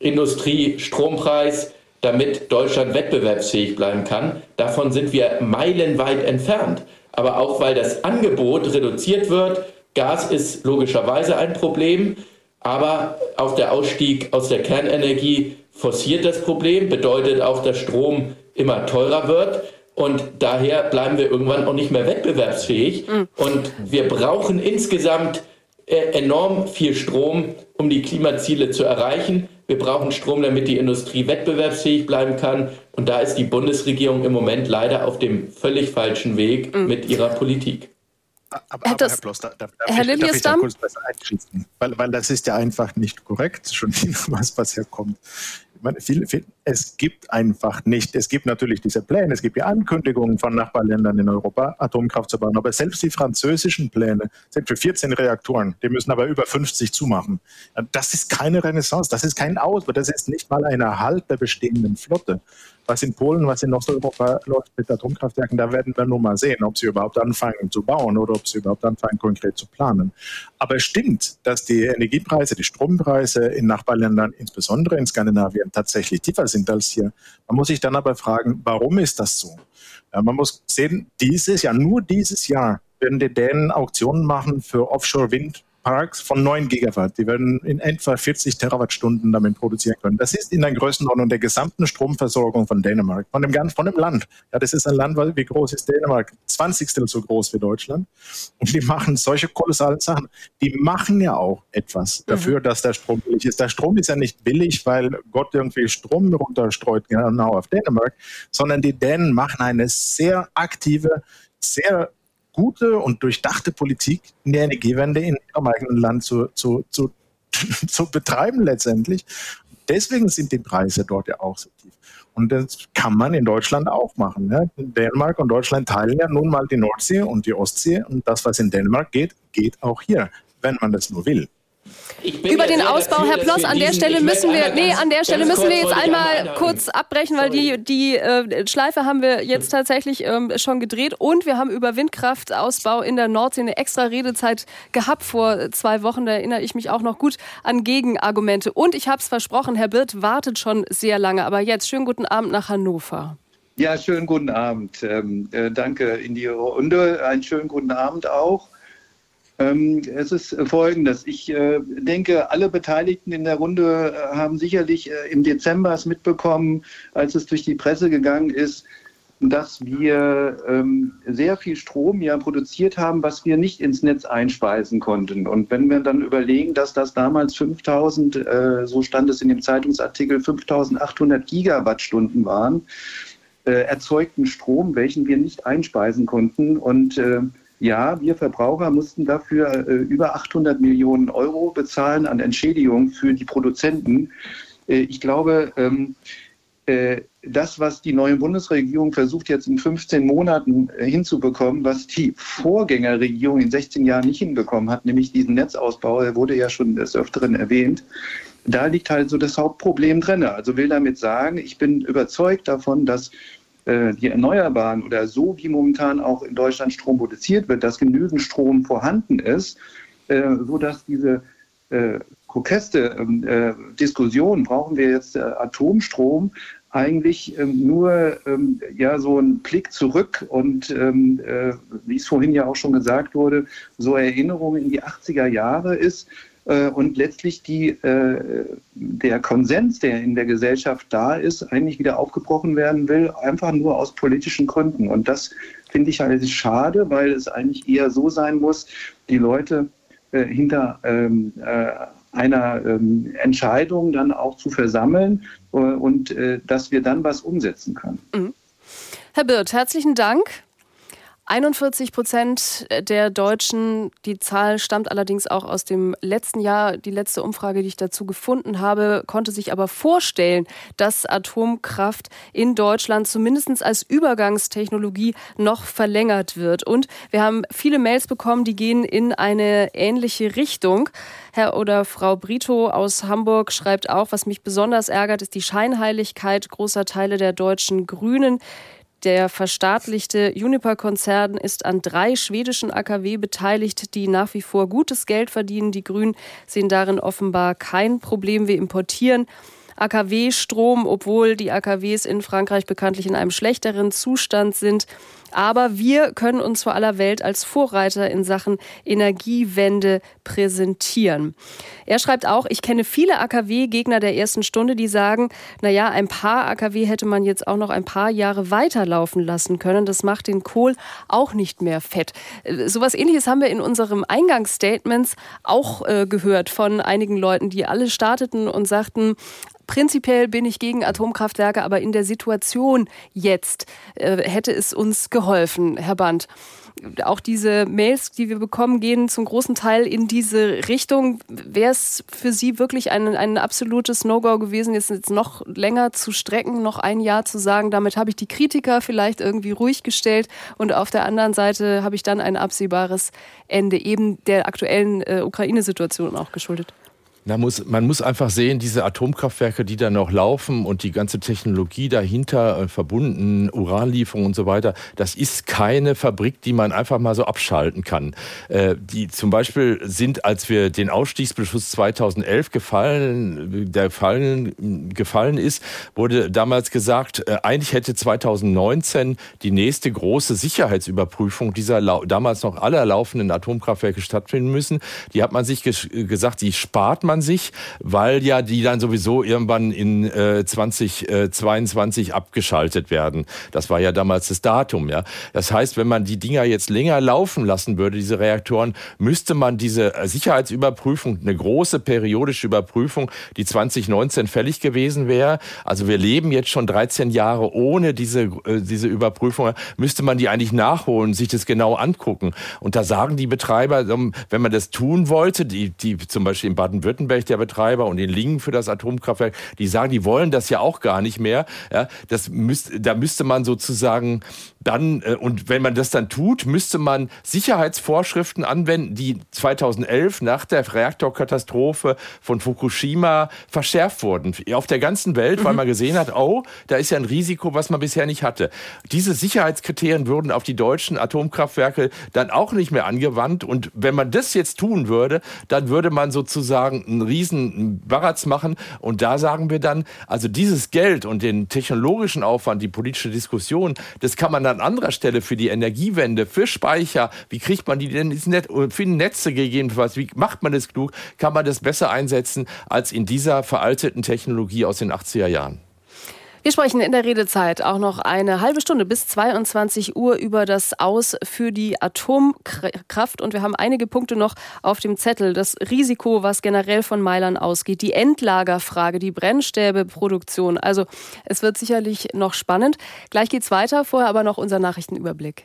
Speaker 9: Industriestrompreis, damit Deutschland wettbewerbsfähig bleiben kann. Davon sind wir meilenweit entfernt. Aber auch weil das Angebot reduziert wird. Gas ist logischerweise ein Problem, aber auch der Ausstieg aus der Kernenergie forciert das Problem, bedeutet auch, dass Strom immer teurer wird. Und daher bleiben wir irgendwann auch nicht mehr wettbewerbsfähig. Mhm. Und wir brauchen insgesamt enorm viel Strom, um die Klimaziele zu erreichen. Wir brauchen Strom, damit die Industrie wettbewerbsfähig bleiben kann. Und da ist die Bundesregierung im Moment leider auf dem völlig falschen Weg mhm. mit ihrer Politik.
Speaker 10: Aber, aber Herr Ploss, da, da, darf,
Speaker 2: Herr
Speaker 10: ich, darf ich da kurz besser einschießen? Weil, weil das ist ja einfach nicht korrekt, schon was, was hier kommt. Ich meine, viel, viel, es gibt einfach nicht, es gibt natürlich diese Pläne, es gibt ja Ankündigungen von Nachbarländern in Europa, Atomkraft zu bauen, aber selbst die französischen Pläne sind für vierzehn Reaktoren, die müssen aber über fünfzig zumachen. Das ist keine Renaissance, das ist kein Ausbau, das ist nicht mal ein Erhalt der bestehenden Flotte. Was in Polen, was in Osteuropa läuft mit Atomkraftwerken, da werden wir nur mal sehen, ob sie überhaupt anfangen zu bauen oder ob sie überhaupt anfangen, konkret zu planen. Aber es stimmt, dass die Energiepreise, die Strompreise in Nachbarländern, insbesondere in Skandinavien, tatsächlich tiefer sind als hier. Man muss sich dann aber fragen, warum ist das so? Ja, man muss sehen, dieses Jahr, nur dieses Jahr, werden die Dänen Auktionen machen für Offshore-Wind. Parks von neun Gigawatt. Die werden in etwa vierzig Terawattstunden damit produzieren können. Das ist in der Größenordnung der gesamten Stromversorgung von Dänemark, von dem, von dem Land. Ja, das ist ein Land, wie groß ist Dänemark? zwanzigstel so groß wie Deutschland. Und die machen solche kolossalen Sachen. Die machen ja auch etwas dafür, mhm. dass der Strom billig ist. Der Strom ist ja nicht billig, weil Gott irgendwie Strom runterstreut genau auf Dänemark, sondern die Dänen machen eine sehr aktive, sehr gute und durchdachte Politik in der Energiewende in ihrem eigenen Land zu, zu, zu, zu betreiben letztendlich. Deswegen sind die Preise dort ja auch so tief. Und das kann man in Deutschland auch machen. Ne? Dänemark und Deutschland teilen ja nun mal die Nordsee und die Ostsee. Und das, was in Dänemark geht, geht auch hier, wenn man das nur will.
Speaker 2: Über den Ausbau, Herr Ploss, an der Stelle müssen wir, nee, an der Stelle müssen wir jetzt einmal kurz abbrechen, weil die, die äh, Schleife haben wir jetzt tatsächlich ähm, schon gedreht und wir haben über Windkraftausbau in der Nordsee eine extra Redezeit gehabt vor zwei Wochen. Da erinnere ich mich auch noch gut an Gegenargumente. Und ich habe es versprochen, Herr Birth wartet schon sehr lange, aber jetzt schönen guten Abend nach Hannover.
Speaker 17: Ja, schönen guten Abend. Ähm, äh, danke in die Runde. Einen schönen guten Abend auch. Es ist Folgendes. Ich äh, denke, alle Beteiligten in der Runde äh, haben sicherlich äh, im Dezember es mitbekommen, als es durch die Presse gegangen ist, dass wir ähm, sehr viel Strom ja produziert haben, was wir nicht ins Netz einspeisen konnten. Und wenn wir dann überlegen, dass das damals fünftausend, äh, so stand es in dem Zeitungsartikel, fünftausendachthundert Gigawattstunden waren, äh, erzeugten Strom, welchen wir nicht einspeisen konnten. Und äh, ja, wir Verbraucher mussten dafür äh, über achthundert Millionen Euro bezahlen an Entschädigung für die Produzenten. Äh, ich glaube, ähm, äh, das, was die neue Bundesregierung versucht jetzt in fünfzehn Monaten äh, hinzubekommen, was die Vorgängerregierung in sechzehn Jahren nicht hinbekommen hat, nämlich diesen Netzausbau, der wurde ja schon des Öfteren erwähnt, da liegt halt so das Hauptproblem drin. Also will damit sagen, ich bin überzeugt davon, dass äh, die Erneuerbaren oder so wie momentan auch in Deutschland Strom produziert wird, dass genügend Strom vorhanden ist, äh, sodass diese äh, kokeste äh, Diskussion, brauchen wir jetzt äh, Atomstrom, eigentlich ähm, nur ähm, ja, so ein Blick zurück und ähm, äh, wie es vorhin ja auch schon gesagt wurde, so Erinnerungen in die achtziger Jahre ist äh, und letztlich die, äh, der Konsens, der in der Gesellschaft da ist, eigentlich wieder aufgebrochen werden will, einfach nur aus politischen Gründen. Und das finde ich halt schade, weil es eigentlich eher so sein muss, die Leute äh, hinter ähm, äh, einer ähm, Entscheidung dann auch zu versammeln äh, und äh, dass wir dann was umsetzen können.
Speaker 2: Mhm. Herr Birth, herzlichen Dank. einundvierzig Prozent der Deutschen, die Zahl stammt allerdings auch aus dem letzten Jahr, die letzte Umfrage, die ich dazu gefunden habe, konnte sich aber vorstellen, dass Atomkraft in Deutschland zumindest als Übergangstechnologie noch verlängert wird. Und wir haben viele Mails bekommen, die gehen in eine ähnliche Richtung. Herr oder Frau Brito aus Hamburg schreibt auch, was mich besonders ärgert, ist die Scheinheiligkeit großer Teile der deutschen Grünen. Der verstaatlichte Uniper-Konzern ist an drei schwedischen A K W beteiligt, die nach wie vor gutes Geld verdienen. Die Grünen sehen darin offenbar kein Problem. Wir importieren A K W-Strom, obwohl die A K Ws in Frankreich bekanntlich in einem schlechteren Zustand sind. Aber wir können uns vor aller Welt als Vorreiter in Sachen Energiewende präsentieren. Er schreibt auch, ich kenne viele A K W-Gegner der ersten Stunde, die sagen, naja, ein paar A K W hätte man jetzt auch noch ein paar Jahre weiterlaufen lassen können. Das macht den Kohl auch nicht mehr fett. Sowas Ähnliches haben wir in unserem Eingangsstatements auch äh, gehört von einigen Leuten, die alle starteten und sagten, prinzipiell bin ich gegen Atomkraftwerke, aber in der Situation jetzt äh, hätte es uns geholfen, Herr Band. Auch diese Mails, die wir bekommen, gehen zum großen Teil in diese Richtung. Wäre es für Sie wirklich ein, ein absolutes No-Go gewesen, jetzt, jetzt noch länger zu strecken, noch ein Jahr zu sagen, damit habe ich die Kritiker vielleicht irgendwie ruhig gestellt und auf der anderen Seite habe ich dann ein absehbares Ende, eben der aktuellen äh, Ukraine-Situation auch geschuldet?
Speaker 8: Da muss, man muss einfach sehen, diese Atomkraftwerke, die da noch laufen und die ganze Technologie dahinter, äh, verbunden, Uranlieferung und so weiter, das ist keine Fabrik, die man einfach mal so abschalten kann. Äh, die zum Beispiel sind, als wir den Ausstiegsbeschluss zweitausendelf gefallen, der gefallen, gefallen ist, wurde damals gesagt, äh, eigentlich hätte zweitausendneunzehn die nächste große Sicherheitsüberprüfung dieser lau- damals noch aller laufenden Atomkraftwerke stattfinden müssen. Die hat man sich ges- gesagt, die spart man sich, weil ja die dann sowieso irgendwann in äh, zweitausendzweiundzwanzig abgeschaltet werden. Das war ja damals das Datum. Ja. Das heißt, wenn man die Dinger jetzt länger laufen lassen würde, diese Reaktoren, müsste man diese Sicherheitsüberprüfung, eine große periodische Überprüfung, die zweitausendneunzehn fällig gewesen wäre, also wir leben jetzt schon dreizehn Jahre ohne diese, äh, diese Überprüfung, müsste man die eigentlich nachholen, sich das genau angucken. Und da sagen die Betreiber, wenn man das tun wollte, die, die zum Beispiel in Baden-Württemberg der Betreiber und in Lingen für das Atomkraftwerk, die sagen, die wollen das ja auch gar nicht mehr. Ja, das müsst, da müsste man sozusagen dann, und wenn man das dann tut, müsste man Sicherheitsvorschriften anwenden, die zweitausendelf nach der Reaktorkatastrophe von Fukushima verschärft wurden. Auf der ganzen Welt, weil man gesehen hat, oh, da ist ja ein Risiko, was man bisher nicht hatte. Diese Sicherheitskriterien würden auf die deutschen Atomkraftwerke dann auch nicht mehr angewandt. Und wenn man das jetzt tun würde, dann würde man sozusagen einen riesen Baratz machen. Und da sagen wir dann, also dieses Geld und den technologischen Aufwand, die politische Diskussion, das kann man dann an anderer Stelle für die Energiewende, für Speicher, wie kriegt man die denn ins Netz, für die Netze gegebenenfalls, wie macht man das klug, kann man das besser einsetzen als in dieser veralteten Technologie aus den achtziger Jahren.
Speaker 2: Wir sprechen in der Redezeit auch noch eine halbe Stunde bis zweiundzwanzig Uhr über das Aus für die Atomkraft. Und wir haben einige Punkte noch auf dem Zettel. Das Risiko, was generell von Meilern ausgeht, die Endlagerfrage, die Brennstäbeproduktion. Also es wird sicherlich noch spannend. Gleich geht's weiter, vorher aber noch unser Nachrichtenüberblick.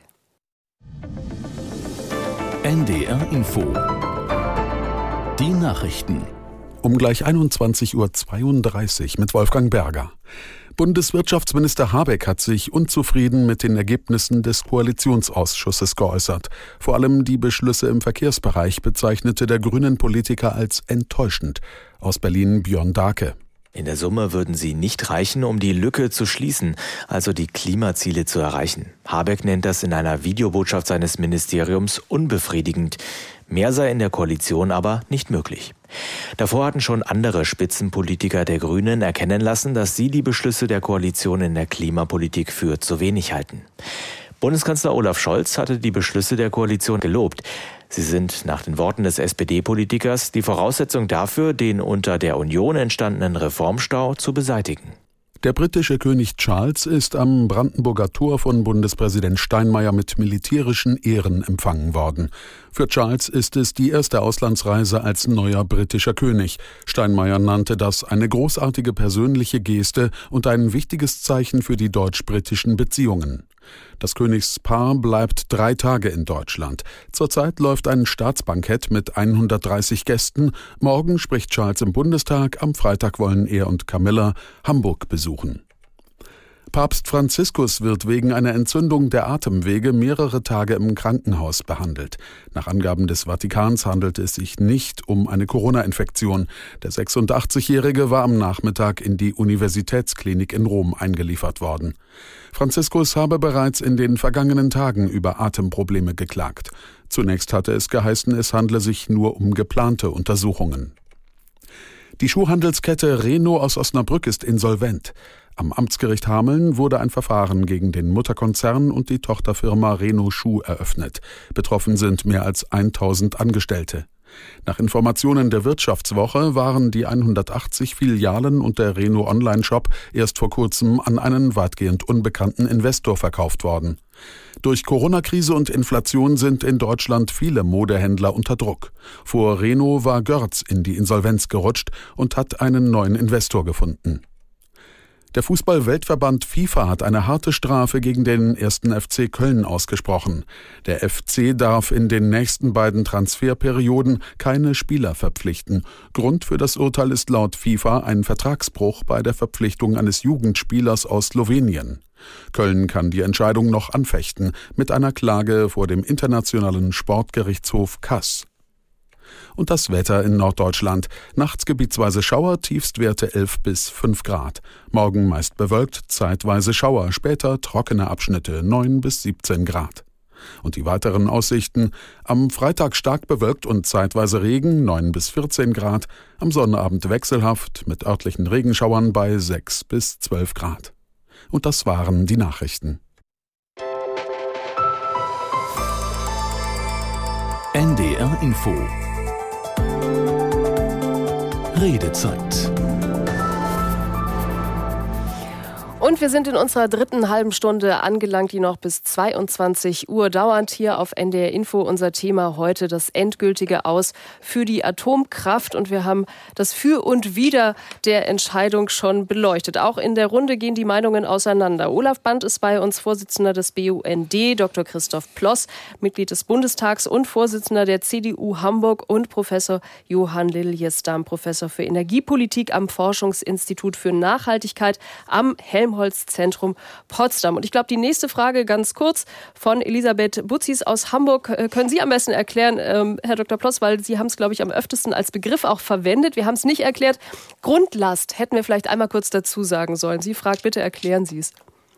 Speaker 1: N D R Info. Die Nachrichten.
Speaker 13: Um gleich einundzwanzig Uhr zweiunddreißig mit Wolfgang Berger. Bundeswirtschaftsminister Habeck hat sich unzufrieden mit den Ergebnissen des Koalitionsausschusses geäußert. Vor allem die Beschlüsse im Verkehrsbereich bezeichnete der Grünen-Politiker als enttäuschend. Aus Berlin Björn Dahlke.
Speaker 18: In der Summe würden sie nicht reichen, um die Lücke zu schließen, also die Klimaziele zu erreichen. Habeck nennt das in einer Videobotschaft seines Ministeriums unbefriedigend. Mehr sei in der Koalition aber nicht möglich. Davor hatten schon andere Spitzenpolitiker der Grünen erkennen lassen, dass sie die Beschlüsse der Koalition in der Klimapolitik für zu wenig halten. Bundeskanzler Olaf Scholz hatte die Beschlüsse der Koalition gelobt. Sie sind nach den Worten des S P D-Politikers die Voraussetzung dafür, den unter der Union entstandenen Reformstau zu beseitigen.
Speaker 13: Der britische König Charles ist am Brandenburger Tor von Bundespräsident Steinmeier mit militärischen Ehren empfangen worden. Für Charles ist es die erste Auslandsreise als neuer britischer König. Steinmeier nannte das eine großartige persönliche Geste und ein wichtiges Zeichen für die deutsch-britischen Beziehungen. Das Königspaar bleibt drei Tage in Deutschland. Zurzeit läuft ein Staatsbankett mit hundertdreißig Gästen. Morgen spricht Charles im Bundestag. Am Freitag wollen er und Camilla Hamburg besuchen. Papst Franziskus wird wegen einer Entzündung der Atemwege mehrere Tage im Krankenhaus behandelt. Nach Angaben des Vatikans handelt es sich nicht um eine Corona-Infektion. Der sechsundachtzigjährige war am Nachmittag in die Universitätsklinik in Rom eingeliefert worden. Franziskus habe bereits in den vergangenen Tagen über Atemprobleme geklagt. Zunächst hatte es geheißen, es handle sich nur um geplante Untersuchungen. Die Schuhhandelskette Reno aus Osnabrück ist insolvent. Am Amtsgericht Hameln wurde ein Verfahren gegen den Mutterkonzern und die Tochterfirma Reno Schuh eröffnet. Betroffen sind mehr als tausend Angestellte. Nach Informationen der Wirtschaftswoche waren die hundertachtzig Filialen und der Reno Online-Shop erst vor kurzem an einen weitgehend unbekannten Investor verkauft worden. Durch Corona-Krise und Inflation sind in Deutschland viele Modehändler unter Druck. Vor Reno war Görz in die Insolvenz gerutscht und hat einen neuen Investor gefunden. Der Fußball-Weltverband FIFA hat eine harte Strafe gegen den ersten F C Köln ausgesprochen. Der F C darf in den nächsten beiden Transferperioden keine Spieler verpflichten. Grund für das Urteil ist laut FIFA ein Vertragsbruch bei der Verpflichtung eines Jugendspielers aus Slowenien. Köln kann die Entscheidung noch anfechten mit einer Klage vor dem Internationalen Sportgerichtshof Kass. Und das Wetter in Norddeutschland. Nachts gebietsweise Schauer, Tiefstwerte elf bis fünf Grad. Morgen meist bewölkt, zeitweise Schauer, später trockene Abschnitte neun bis siebzehn Grad. Und die weiteren Aussichten: am Freitag stark bewölkt und zeitweise Regen, neun bis vierzehn Grad. Am Sonnabend wechselhaft mit örtlichen Regenschauern bei sechs bis zwölf Grad. Und das waren die Nachrichten.
Speaker 1: N D R Info Redezeit.
Speaker 2: Und wir sind in unserer dritten halben Stunde angelangt, die noch bis zweiundzwanzig Uhr dauert. Hier auf N D R Info unser Thema heute das endgültige Aus für die Atomkraft. Und wir haben das Für und Wider der Entscheidung schon beleuchtet. Auch in der Runde gehen die Meinungen auseinander. Olaf Band ist bei uns, Vorsitzender des B U N D, Doktor Christoph Ploss, Mitglied des Bundestags und Vorsitzender der C D U Hamburg und Professor Johann Liljestam, Professor für Energiepolitik am Forschungsinstitut für Nachhaltigkeit am Helmholtz Zentrum Potsdam. Und ich glaube, die nächste Frage ganz kurz von Elisabeth Butzis aus Hamburg. Können Sie am besten erklären, ähm, Herr Doktor Ploss, weil Sie haben es, glaube ich, am öftesten als Begriff auch verwendet. Wir haben es nicht erklärt. Grundlast hätten wir vielleicht einmal kurz dazu sagen sollen. Sie fragt, bitte erklären Sie es.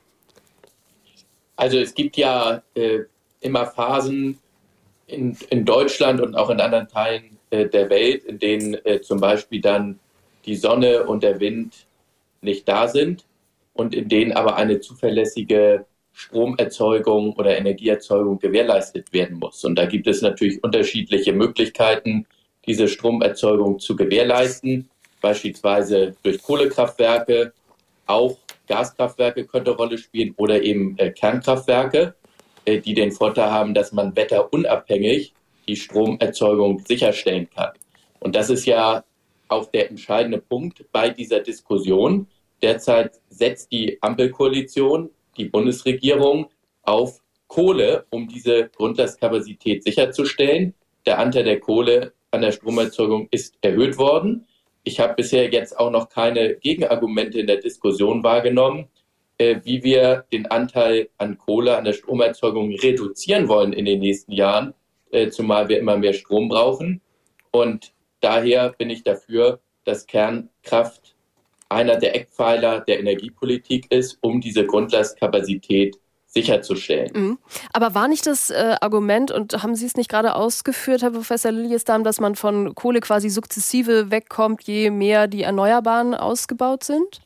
Speaker 9: Also es gibt ja äh, immer Phasen in, in Deutschland und auch in anderen Teilen äh, der Welt, in denen äh, zum Beispiel dann die Sonne und der Wind nicht da sind und in denen aber eine zuverlässige Stromerzeugung oder Energieerzeugung gewährleistet werden muss. Und da gibt es natürlich unterschiedliche Möglichkeiten, diese Stromerzeugung zu gewährleisten, beispielsweise durch Kohlekraftwerke, auch Gaskraftwerke könnte eine Rolle spielen oder eben äh, Kernkraftwerke, äh, die den Vorteil haben, dass man wetterunabhängig die Stromerzeugung sicherstellen kann. Und das ist ja auch der entscheidende Punkt bei dieser Diskussion. Derzeit setzt die Ampelkoalition, die Bundesregierung, auf Kohle, um diese Grundlastkapazität sicherzustellen. Der Anteil der Kohle an der Stromerzeugung ist erhöht worden. ich habe bisher jetzt auch noch keine Gegenargumente in der Diskussion wahrgenommen, äh, wie wir den Anteil an Kohle, an der Stromerzeugung reduzieren wollen in den nächsten Jahren, äh, zumal wir immer mehr Strom brauchen. Und daher bin ich dafür, dass Kernkraft einer der Eckpfeiler der Energiepolitik ist, um diese Grundlastkapazität sicherzustellen.
Speaker 2: Mhm. Aber war nicht das äh, Argument, und haben Sie es nicht gerade ausgeführt, Herr Professor Liljesdam, dass man von Kohle quasi sukzessive wegkommt, je mehr die Erneuerbaren ausgebaut sind?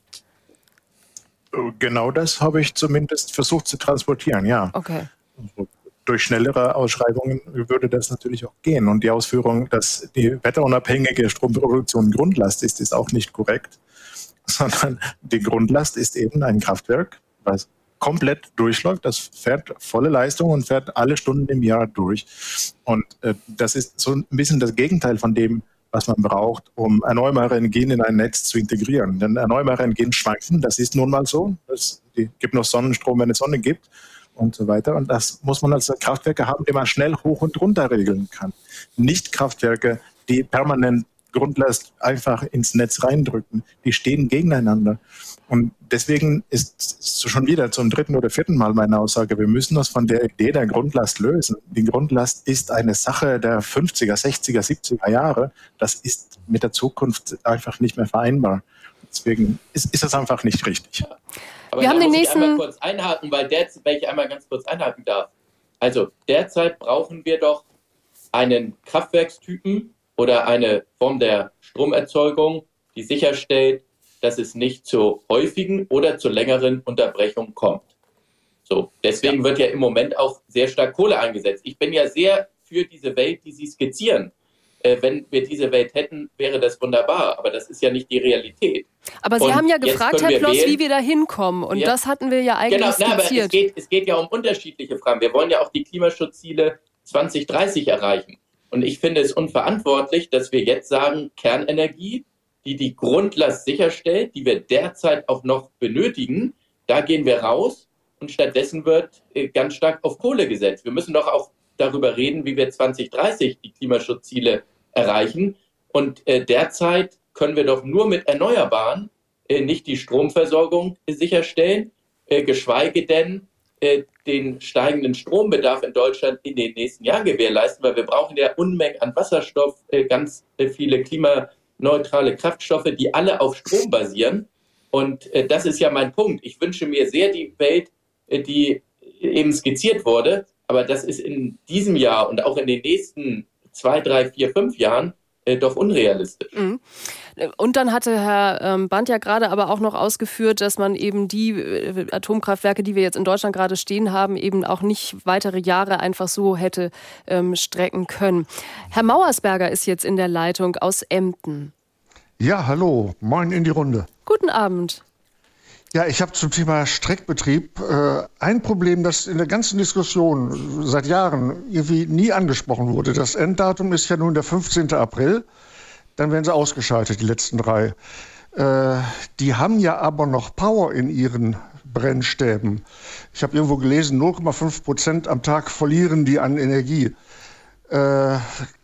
Speaker 10: Genau das habe ich zumindest versucht zu transportieren, ja.
Speaker 2: Okay.
Speaker 10: Durch schnellere Ausschreibungen würde das natürlich auch gehen. Und die Ausführung, dass die wetterunabhängige Stromproduktion Grundlast ist, ist auch nicht korrekt, sondern die Grundlast ist eben ein Kraftwerk, was komplett durchläuft, das fährt volle Leistung und fährt alle Stunden im Jahr durch. Und äh, das ist so ein bisschen das Gegenteil von dem, was man braucht, um erneuerbare Energien in ein Netz zu integrieren. Denn erneuerbare Energien schwanken, das ist nun mal so. Es gibt noch Sonnenstrom, wenn es Sonne gibt und so weiter. Und das muss man als Kraftwerke haben, die man schnell hoch und runter regeln kann. Nicht Kraftwerke, die permanent Grundlast einfach ins Netz reindrücken. Die stehen gegeneinander. Und deswegen ist schon wieder zum dritten oder vierten Mal meine Aussage, wir müssen uns von der Idee der Grundlast lösen. Die Grundlast ist eine Sache der fünfziger, sechziger, siebziger Jahre. Das ist mit der Zukunft einfach nicht mehr vereinbar. Deswegen ist, ist das einfach nicht richtig.
Speaker 9: Aber wir haben den nächsten... Ich einmal kurz einhaken, weil der, wenn ich einmal ganz kurz einhaken darf. Also derzeit brauchen wir doch einen Kraftwerkstypen oder eine Form der Stromerzeugung, die sicherstellt, dass es nicht zu häufigen oder zu längeren Unterbrechungen kommt. So, deswegen ja. wird ja im Moment auch sehr stark Kohle eingesetzt. Ich bin ja sehr für diese Welt, die Sie skizzieren. Äh, wenn wir diese Welt hätten, wäre das wunderbar. Aber das ist ja nicht die Realität.
Speaker 2: Aber Sie
Speaker 9: und
Speaker 2: haben ja gefragt, Herr Ploss, wie wir da hinkommen. Und
Speaker 9: ja.
Speaker 2: das hatten wir ja eigentlich
Speaker 9: genau,
Speaker 2: skizziert.
Speaker 9: Na, aber es geht, es geht ja um unterschiedliche Fragen. Wir wollen ja auch die Klimaschutzziele zwanzig dreißig erreichen. Und ich finde es unverantwortlich, dass wir jetzt sagen, Kernenergie, die die Grundlast sicherstellt, die wir derzeit auch noch benötigen, da gehen wir raus und stattdessen wird äh, ganz stark auf Kohle gesetzt. Wir müssen doch auch darüber reden, wie wir zwanzig dreißig die Klimaschutzziele erreichen. Und äh, derzeit können wir doch nur mit Erneuerbaren äh, nicht die Stromversorgung äh, sicherstellen, äh, geschweige denn äh, den steigenden Strombedarf in Deutschland in den nächsten Jahren gewährleisten, weil wir brauchen ja Unmengen an Wasserstoff, äh, ganz äh, viele klimaneutrale Kraftstoffe, die alle auf Strom basieren. Und äh, das ist ja mein Punkt. Ich wünsche mir sehr die Welt, äh, die eben skizziert wurde, aber das ist in diesem Jahr und auch in den nächsten zwei, drei, vier, fünf Jahren äh, doch unrealistisch.
Speaker 2: Mhm. Und dann hatte Herr ähm, Brandt ja gerade aber auch noch ausgeführt, dass man eben die äh, Atomkraftwerke, die wir jetzt in Deutschland gerade stehen haben, eben auch nicht weitere Jahre einfach so hätte ähm, strecken können. Herr Mauersberger ist jetzt in der Leitung aus Emden.
Speaker 19: Ja, hallo, moin in die Runde.
Speaker 2: Guten Abend.
Speaker 19: Ja, ich habe zum Thema Streckbetrieb äh, ein Problem, das in der ganzen Diskussion seit Jahren irgendwie nie angesprochen wurde. Das Enddatum ist ja nun der fünfzehnten April. Dann werden sie ausgeschaltet, die letzten drei. Äh, die haben ja aber noch Power in ihren Brennstäben. Ich habe irgendwo gelesen, null Komma fünf Prozent am Tag verlieren die an Energie. Äh,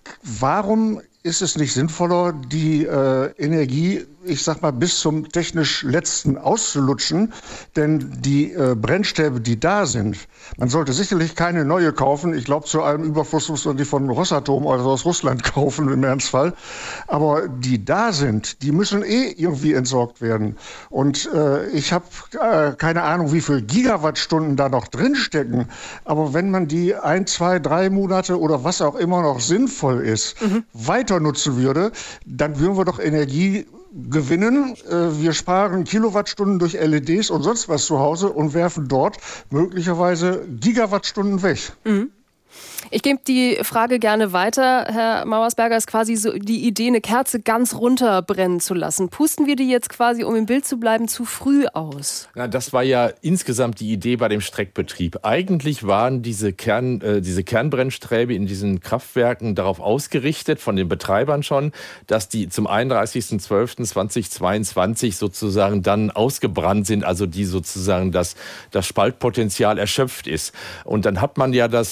Speaker 19: warum ist es nicht sinnvoller, die äh, Energie, ich sag mal, bis zum technisch letzten auszulutschen? Denn die äh, Brennstäbe, die da sind, man sollte sicherlich keine neue kaufen. Ich glaube, zu einem Überfluss muss man die von Rosatom oder aus Russland kaufen im Ernstfall. Aber die da sind, die müssen eh irgendwie entsorgt werden. Und äh, ich habe äh, keine Ahnung, wie viele Gigawattstunden da noch drinstecken. Aber wenn man die ein, zwei, drei Monate oder was auch immer noch sinnvoll ist, mhm. weiter nutzen würde, dann würden wir doch Energie gewinnen. Wir sparen Kilowattstunden durch L E Ds und sonst was zu Hause und werfen dort möglicherweise Gigawattstunden weg.
Speaker 2: Mhm. Ich gebe die Frage gerne weiter, Herr Mauersberger. Ist quasi so die Idee, eine Kerze ganz runterbrennen zu lassen. Pusten wir die jetzt quasi, um im Bild zu bleiben, zu früh aus?
Speaker 8: Na, das war ja insgesamt die Idee bei dem Streckbetrieb. Eigentlich waren diese, Kern, äh, diese Kernbrennstäbe in diesen Kraftwerken darauf ausgerichtet, von den Betreibern schon, dass die zum einunddreißigsten zwölften zweitausendzweiundzwanzig sozusagen dann ausgebrannt sind, also die sozusagen das, das Spaltpotenzial erschöpft ist. Und dann hat man ja das äh, dann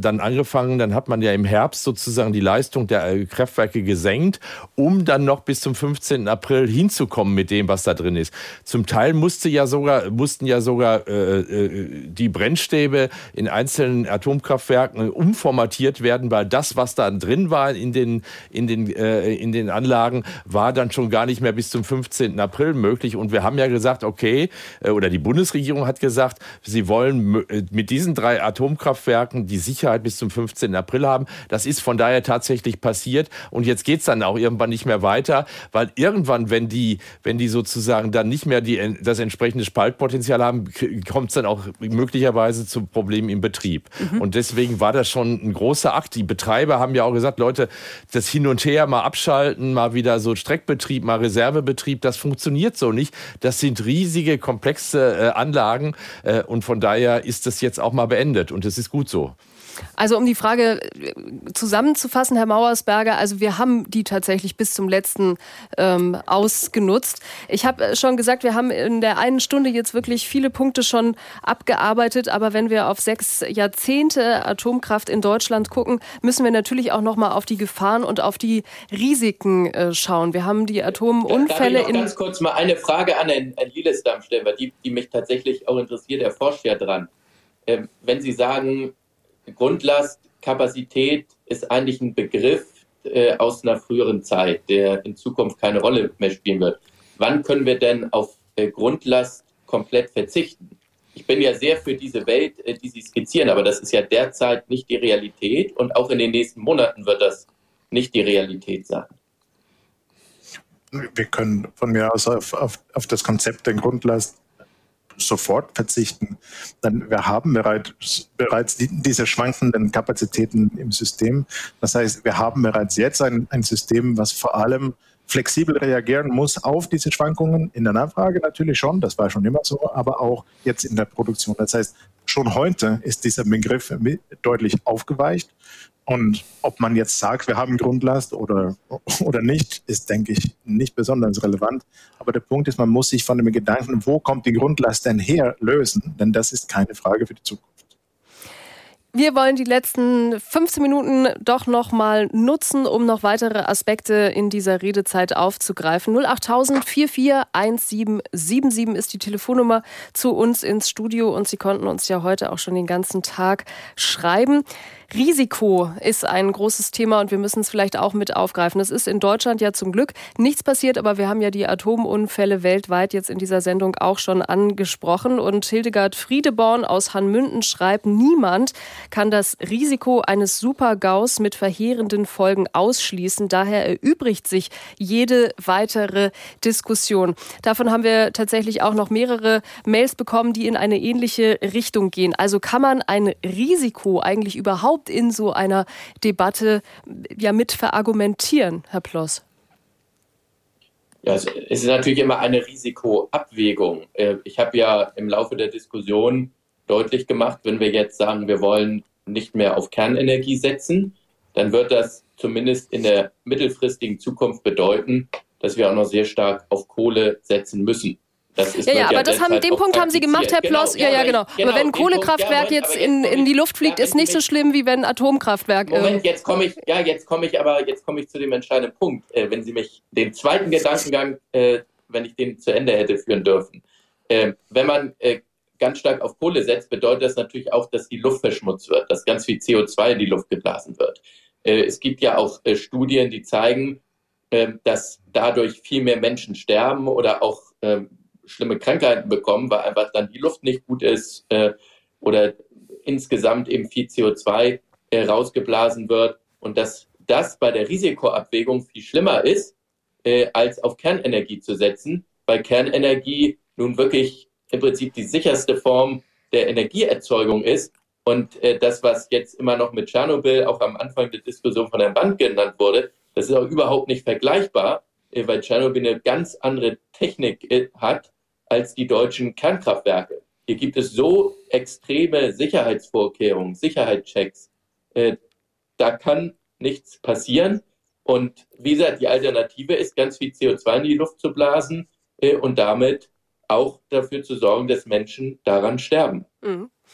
Speaker 8: dann angefangen, dann hat man ja im Herbst sozusagen die Leistung der Kraftwerke gesenkt, um dann noch bis zum fünfzehnten April hinzukommen mit dem, was da drin ist. Zum Teil musste ja sogar, mussten ja sogar äh, die Brennstäbe in einzelnen Atomkraftwerken umformatiert werden, weil das, was da drin war in den, in den, äh, in den Anlagen, war dann schon gar nicht mehr bis zum fünfzehnten April möglich. Und wir haben ja gesagt, okay, äh, oder die Bundesregierung hat gesagt, sie wollen mit diesen drei Atomkraftwerken die Sicherheit bis zum fünfzehnten April haben. Das ist von daher tatsächlich passiert. Und jetzt geht's dann auch irgendwann nicht mehr weiter, weil irgendwann, wenn die, wenn die sozusagen dann nicht mehr die, das entsprechende Spaltpotenzial haben, kommt es dann auch möglicherweise zu Problemen im Betrieb. Mhm. Und deswegen war das schon ein großer Akt. Die Betreiber haben ja auch gesagt, Leute, das hin und her mal abschalten, mal wieder so Streckbetrieb, mal Reservebetrieb, das funktioniert so nicht. Das sind riesige, komplexe äh, Anlagen äh, und von daher ist das jetzt auch mal beendet und es ist gut so.
Speaker 2: Also um die Frage zusammenzufassen, Herr Mauersberger, also wir haben die tatsächlich bis zum letzten ähm, ausgenutzt. Ich habe schon gesagt, wir haben in der einen Stunde jetzt wirklich viele Punkte schon abgearbeitet, aber wenn wir auf sechs Jahrzehnte Atomkraft in Deutschland gucken, müssen wir natürlich auch noch mal auf die Gefahren und auf die Risiken äh, schauen. Wir haben die Atomunfälle
Speaker 9: Darf ich noch
Speaker 2: in...
Speaker 9: ganz kurz mal eine Frage an Herrn Lilesdam stellen, weil die, die mich tatsächlich auch interessiert, er forscht ja dran. Ähm, wenn Sie sagen, Grundlastkapazität ist eigentlich ein Begriff äh, aus einer früheren Zeit, der in Zukunft keine Rolle mehr spielen wird. Wann können wir denn auf äh, Grundlast komplett verzichten? Ich bin ja sehr für diese Welt, äh, die Sie skizzieren, aber das ist ja derzeit nicht die Realität und auch in den nächsten Monaten wird das nicht die Realität sein.
Speaker 10: Wir können von mir aus auf, auf, auf das Konzept der Grundlast sofort verzichten. Dann wir haben bereits, bereits die, diese schwankenden Kapazitäten im System. Das heißt, wir haben bereits jetzt ein, ein System, was vor allem flexibel reagieren muss auf diese Schwankungen. In der Nachfrage natürlich schon, das war schon immer so, aber auch jetzt in der Produktion. Das heißt, schon heute ist dieser Begriff deutlich aufgeweicht. Und ob man jetzt sagt, wir haben Grundlast oder, oder nicht, ist, denke ich, nicht besonders relevant. Aber der Punkt ist, man muss sich von dem Gedanken, wo kommt die Grundlast denn her, lösen. Denn das ist keine Frage für die Zukunft.
Speaker 2: Wir wollen die letzten fünfzehn Minuten doch noch mal nutzen, um noch weitere Aspekte in dieser Redezeit aufzugreifen. null achttausend vierundvierzig siebzehn siebenundsiebzig ist die Telefonnummer zu uns ins Studio und Sie konnten uns ja heute auch schon den ganzen Tag schreiben. Risiko ist ein großes Thema und wir müssen es vielleicht auch mit aufgreifen. Es ist in Deutschland ja zum Glück nichts passiert, aber wir haben ja die Atomunfälle weltweit jetzt in dieser Sendung auch schon angesprochen. Und Hildegard Friedeborn aus Hanmünden schreibt, niemand kann das Risiko eines Super-GAUs mit verheerenden Folgen ausschließen. Daher erübrigt sich jede weitere Diskussion. Davon haben wir tatsächlich auch noch mehrere Mails bekommen, die in eine ähnliche Richtung gehen. Also kann man ein Risiko eigentlich überhaupt in so einer Debatte ja mit verargumentieren, Herr Ploss?
Speaker 9: Ja, es ist natürlich immer eine Risikoabwägung. Ich habe ja im Laufe der Diskussion deutlich gemacht, wenn wir jetzt sagen, wir wollen nicht mehr auf Kernenergie setzen, dann wird das zumindest in der mittelfristigen Zukunft bedeuten, dass wir auch noch sehr stark auf Kohle setzen müssen. Das ist
Speaker 2: ja, ja, aber das haben, den Punkt haben Sie gemacht, Herr Ploss. Genau, ja, ja, genau. genau. Aber wenn ein Kohlekraftwerk Punkt, ja, jetzt, jetzt in, in die Luft fliegt, ist nicht so schlimm, wie wenn ein Atomkraftwerk...
Speaker 9: Moment, jetzt komme ich, ja, jetzt komme ich aber, jetzt komme ich zu dem entscheidenden Punkt. Äh, wenn Sie mich den zweiten Gedankengang, äh, wenn ich den zu Ende hätte führen dürfen. Äh, wenn man äh, ganz stark auf Kohle setzt, bedeutet das natürlich auch, dass die Luft verschmutzt wird, dass ganz viel C O zwei in die Luft geblasen wird. Äh, es gibt ja auch äh, Studien, die zeigen, äh, dass dadurch viel mehr Menschen sterben oder auch äh, schlimme Krankheiten bekommen, weil einfach dann die Luft nicht gut ist äh, oder insgesamt eben viel C O zwei äh, rausgeblasen wird und dass das bei der Risikoabwägung viel schlimmer ist, äh, als auf Kernenergie zu setzen, weil Kernenergie nun wirklich im Prinzip die sicherste Form der Energieerzeugung ist und äh, das, was jetzt immer noch mit Tschernobyl auch am Anfang der Diskussion von Herrn Band genannt wurde, das ist auch überhaupt nicht vergleichbar, äh, weil Tschernobyl eine ganz andere Technik äh, hat als die deutschen Kernkraftwerke. Hier gibt es so extreme Sicherheitsvorkehrungen, Sicherheitschecks. Äh, da kann nichts passieren. Und wie gesagt, die Alternative ist, ganz viel C O zwei in die Luft zu blasen äh, und damit auch dafür zu sorgen, dass Menschen daran sterben.
Speaker 2: Mhm.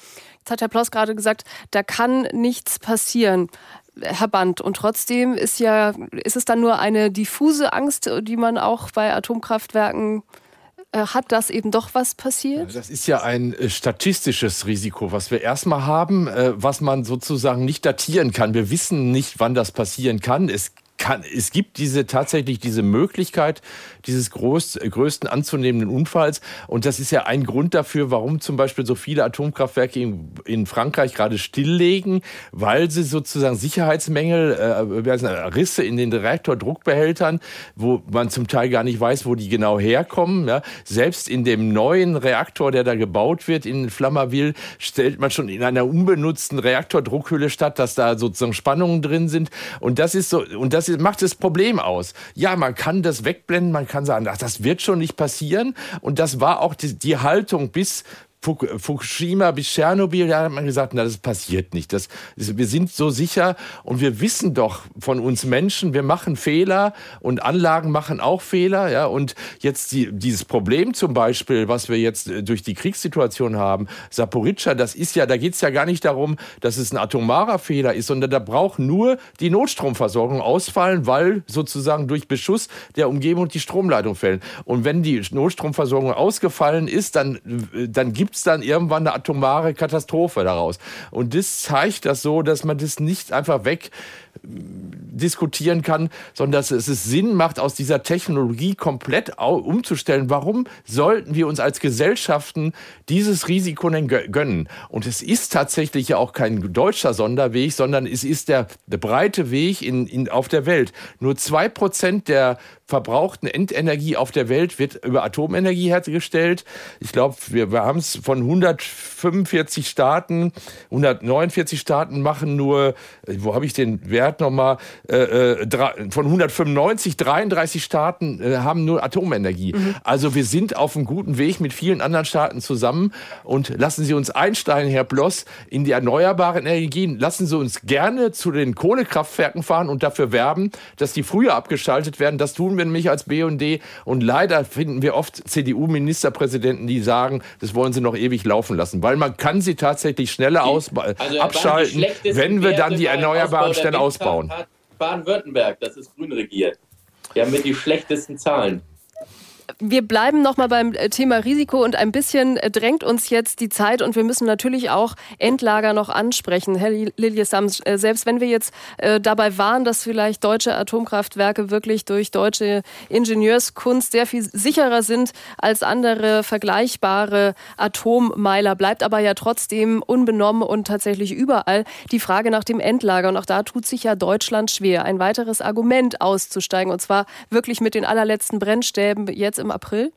Speaker 2: Jetzt hat Herr Ploss gerade gesagt, da kann nichts passieren, Herr Band. Und trotzdem ist ja, ist es dann nur eine diffuse Angst, die man auch bei Atomkraftwerken hat, dass eben doch was passiert?
Speaker 8: Das ist ja ein äh, statistisches Risiko, was wir erstmal haben, äh, was man sozusagen nicht datieren kann. Wir wissen nicht, wann das passieren kann. Es Kann, es gibt diese tatsächlich diese Möglichkeit dieses groß, größten anzunehmenden Unfalls. Und das ist ja ein Grund dafür, warum zum Beispiel so viele Atomkraftwerke in, in Frankreich gerade stilllegen, weil sie sozusagen Sicherheitsmängel, äh, Risse in den Reaktordruckbehältern, wo man zum Teil gar nicht weiß, wo die genau herkommen. Ja. Selbst in dem neuen Reaktor, der da gebaut wird in Flamerville, stellt man schon in einer unbenutzten Reaktordruckhülle statt, dass da sozusagen Spannungen drin sind. Und das ist so, und das macht das Problem aus. Ja, man kann das wegblenden, man kann sagen, ach, das wird schon nicht passieren. Und das war auch die, die Haltung bis Fukushima, bis Tschernobyl. Da hat man gesagt, na, das passiert nicht. Das, wir sind so sicher und wir wissen doch von uns Menschen, wir machen Fehler und Anlagen machen auch Fehler. Ja, und jetzt die, dieses Problem zum Beispiel, was wir jetzt durch die Kriegssituation haben, Saporischschja, das ist ja, da geht es ja gar nicht darum, dass es ein atomarer Fehler ist, sondern da braucht nur die Notstromversorgung ausfallen, weil sozusagen durch Beschuss der Umgebung die Stromleitung fällt. Und wenn die Notstromversorgung ausgefallen ist, dann, dann gibt es dann irgendwann eine atomare Katastrophe daraus. Und das zeigt das so, dass man das nicht einfach weg diskutieren kann, sondern dass es Sinn macht, aus dieser Technologie komplett umzustellen. Warum sollten wir uns als Gesellschaften dieses Risiko denn gönnen? Und es ist tatsächlich ja auch kein deutscher Sonderweg, sondern es ist der, der breite Weg in, in, auf der Welt. Nur zwei Prozent der verbrauchten Endenergie auf der Welt wird über Atomenergie hergestellt. Ich glaube, wir, wir haben es von hundertfünfundvierzig Staaten, hundertneunundvierzig Staaten machen nur, wo habe ich den Wert nochmal, äh, von hundertfünfundneunzig, dreiunddreißig Staaten äh, haben nur Atomenergie. Mhm. Also wir sind auf einem guten Weg mit vielen anderen Staaten zusammen und lassen Sie uns einsteigen, Herr Ploss, in die erneuerbaren Energien. Lassen Sie uns gerne zu den Kohlekraftwerken fahren und dafür werben, dass die früher abgeschaltet werden. Das tun wir nämlich als B und D. Und leider finden wir oft C D U-Ministerpräsidenten, die sagen, das wollen sie noch ewig laufen lassen. Weil man kann sie tatsächlich schneller aus also abschalten, wenn wir dann die erneuerbaren schnell ausbauen.
Speaker 9: Baden-Württemberg, das ist grün regiert. Die haben mit die schlechtesten Zahlen.
Speaker 2: Wir bleiben noch mal beim Thema Risiko und ein bisschen drängt uns jetzt die Zeit und wir müssen natürlich auch Endlager noch ansprechen. Herr Liljesams, selbst wenn wir jetzt äh, dabei waren, dass vielleicht deutsche Atomkraftwerke wirklich durch deutsche Ingenieurskunst sehr viel sicherer sind als andere vergleichbare Atommeiler, bleibt aber ja trotzdem unbenommen und tatsächlich überall die Frage nach dem Endlager. Und auch da tut sich ja Deutschland schwer, ein weiteres Argument auszusteigen und zwar wirklich mit den allerletzten Brennstäben jetzt im April?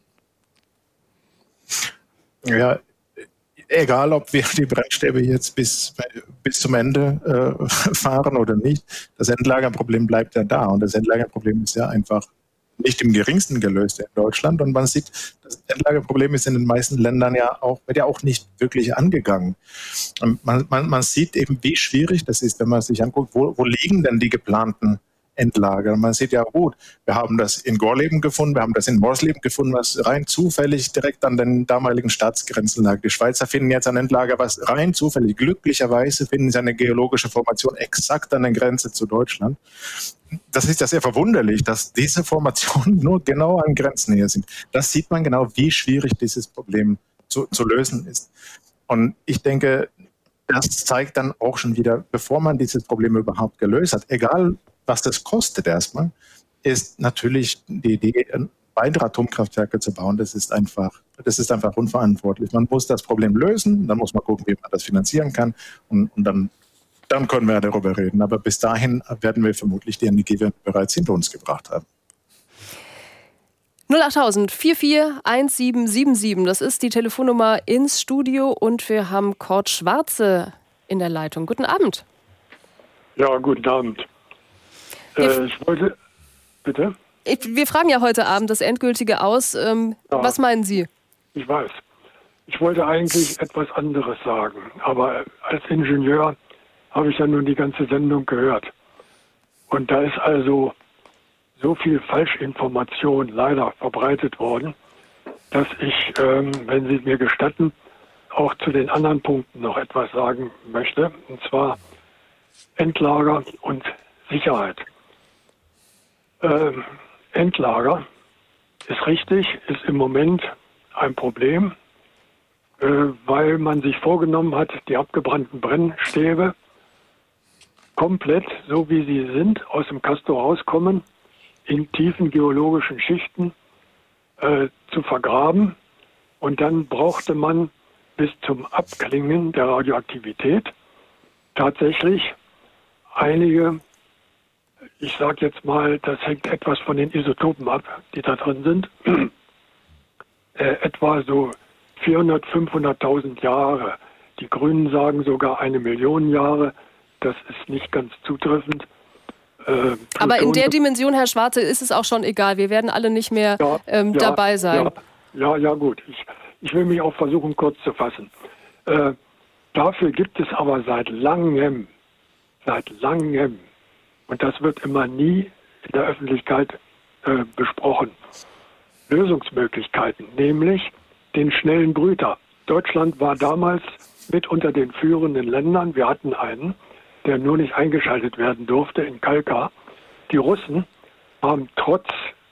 Speaker 10: Ja, egal, ob wir die Brennstäbe jetzt bis, bis zum Ende äh, fahren oder nicht, das Endlagerproblem bleibt ja da. Und das Endlagerproblem ist ja einfach nicht im geringsten gelöst in Deutschland. Und man sieht, das Endlagerproblem ist in den meisten Ländern ja auch, wird ja auch nicht wirklich angegangen. Und man, man, man sieht eben, wie schwierig das ist, wenn man sich anguckt, wo, wo liegen denn die geplanten Endlager. Man sieht ja gut, wir haben das in Gorleben gefunden, wir haben das in Morsleben gefunden, was rein zufällig direkt an den damaligen Staatsgrenzen lag. Die Schweizer finden jetzt ein Endlager, was rein zufällig, glücklicherweise finden sie eine geologische Formation exakt an der Grenze zu Deutschland. Das ist ja sehr verwunderlich, dass diese Formationen nur genau an Grenznähe sind. Das sieht man genau, wie schwierig dieses Problem zu, zu lösen ist. Und ich denke, das zeigt dann auch schon wieder, bevor man dieses Problem überhaupt gelöst hat, egal was das kostet erstmal, ist natürlich die Idee, weitere Atomkraftwerke zu bauen. Das ist einfach, das ist einfach unverantwortlich. Man muss das Problem lösen, dann muss man gucken, wie man das finanzieren kann und, und dann, dann können wir darüber reden. Aber bis dahin werden wir vermutlich die Energiewende bereits hinter uns gebracht haben.
Speaker 2: null achttausend vier vier eins sieben sieben sieben, das ist die Telefonnummer ins Studio und wir haben Kurt Schwarze in der Leitung. Guten Abend.
Speaker 20: Ja, guten Abend. Äh, ich wollte, bitte?
Speaker 2: Ich, wir fragen ja heute Abend das Endgültige aus. Ähm,
Speaker 20: ja,
Speaker 2: was meinen Sie?
Speaker 20: Ich weiß. Ich wollte eigentlich etwas anderes sagen. Aber als Ingenieur habe ich ja nun die ganze Sendung gehört. Und da ist also so viel Falschinformation leider verbreitet worden, dass ich, ähm, wenn Sie mir gestatten, auch zu den anderen Punkten noch etwas sagen möchte, und zwar Endlager und Sicherheit. Ähm, Endlager ist richtig, ist im Moment ein Problem, äh, weil man sich vorgenommen hat, die abgebrannten Brennstäbe komplett, so wie sie sind, aus dem Castor rauskommen, in tiefen geologischen Schichten äh, zu vergraben. Und dann brauchte man bis zum Abklingen der Radioaktivität tatsächlich einige, ich sage jetzt mal, das hängt etwas von den Isotopen ab, die da drin sind, äh, etwa so vierhundert, fünfhunderttausend Jahre. Die Grünen sagen sogar eine Million Jahre. Das ist nicht ganz zutreffend. Äh,
Speaker 2: Aber in der Dimension, Herr Schwarze, ist es auch schon egal. Wir werden alle nicht mehr
Speaker 20: ja,
Speaker 2: ähm,
Speaker 20: ja,
Speaker 2: dabei sein.
Speaker 20: Ja, ja, ja gut. Ich, ich will mich auch versuchen, kurz zu fassen. Äh, dafür gibt es aber seit langem, seit langem, und das wird immer nie in der Öffentlichkeit äh, besprochen, Lösungsmöglichkeiten, nämlich den schnellen Brüter. Deutschland war damals mit unter den führenden Ländern. Wir hatten einen, der nur nicht eingeschaltet werden durfte in Kalkar. Die Russen haben trotz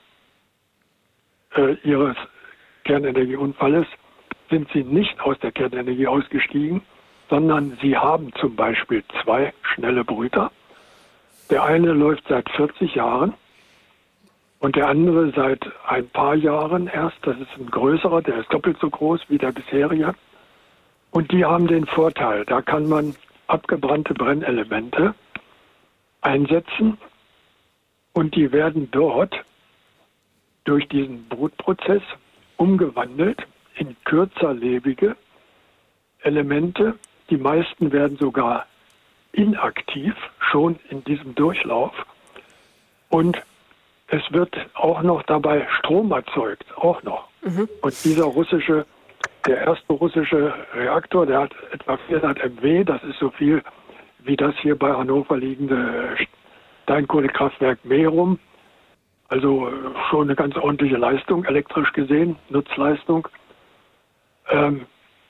Speaker 20: äh, ihres Kernenergieunfalles sind sie nicht aus der Kernenergie ausgestiegen, sondern sie haben zum Beispiel zwei schnelle Brüter. Der eine läuft seit vierzig Jahren und der andere seit ein paar Jahren erst. Das ist ein größerer, der ist doppelt so groß wie der bisherige. Und die haben den Vorteil, da kann man abgebrannte Brennelemente einsetzen und die werden dort durch diesen Brutprozess umgewandelt in kürzerlebige Elemente. Die meisten werden sogar inaktiv, schon in diesem Durchlauf. Und es wird auch noch dabei Strom erzeugt, auch noch. Mhm. Und dieser russische Der erste russische Reaktor, der hat etwa vierhundert Megawatt, das ist so viel wie das hier bei Hannover liegende Steinkohlekraftwerk Merum. Also schon eine ganz ordentliche Leistung, elektrisch gesehen, Nutzleistung. Ähm,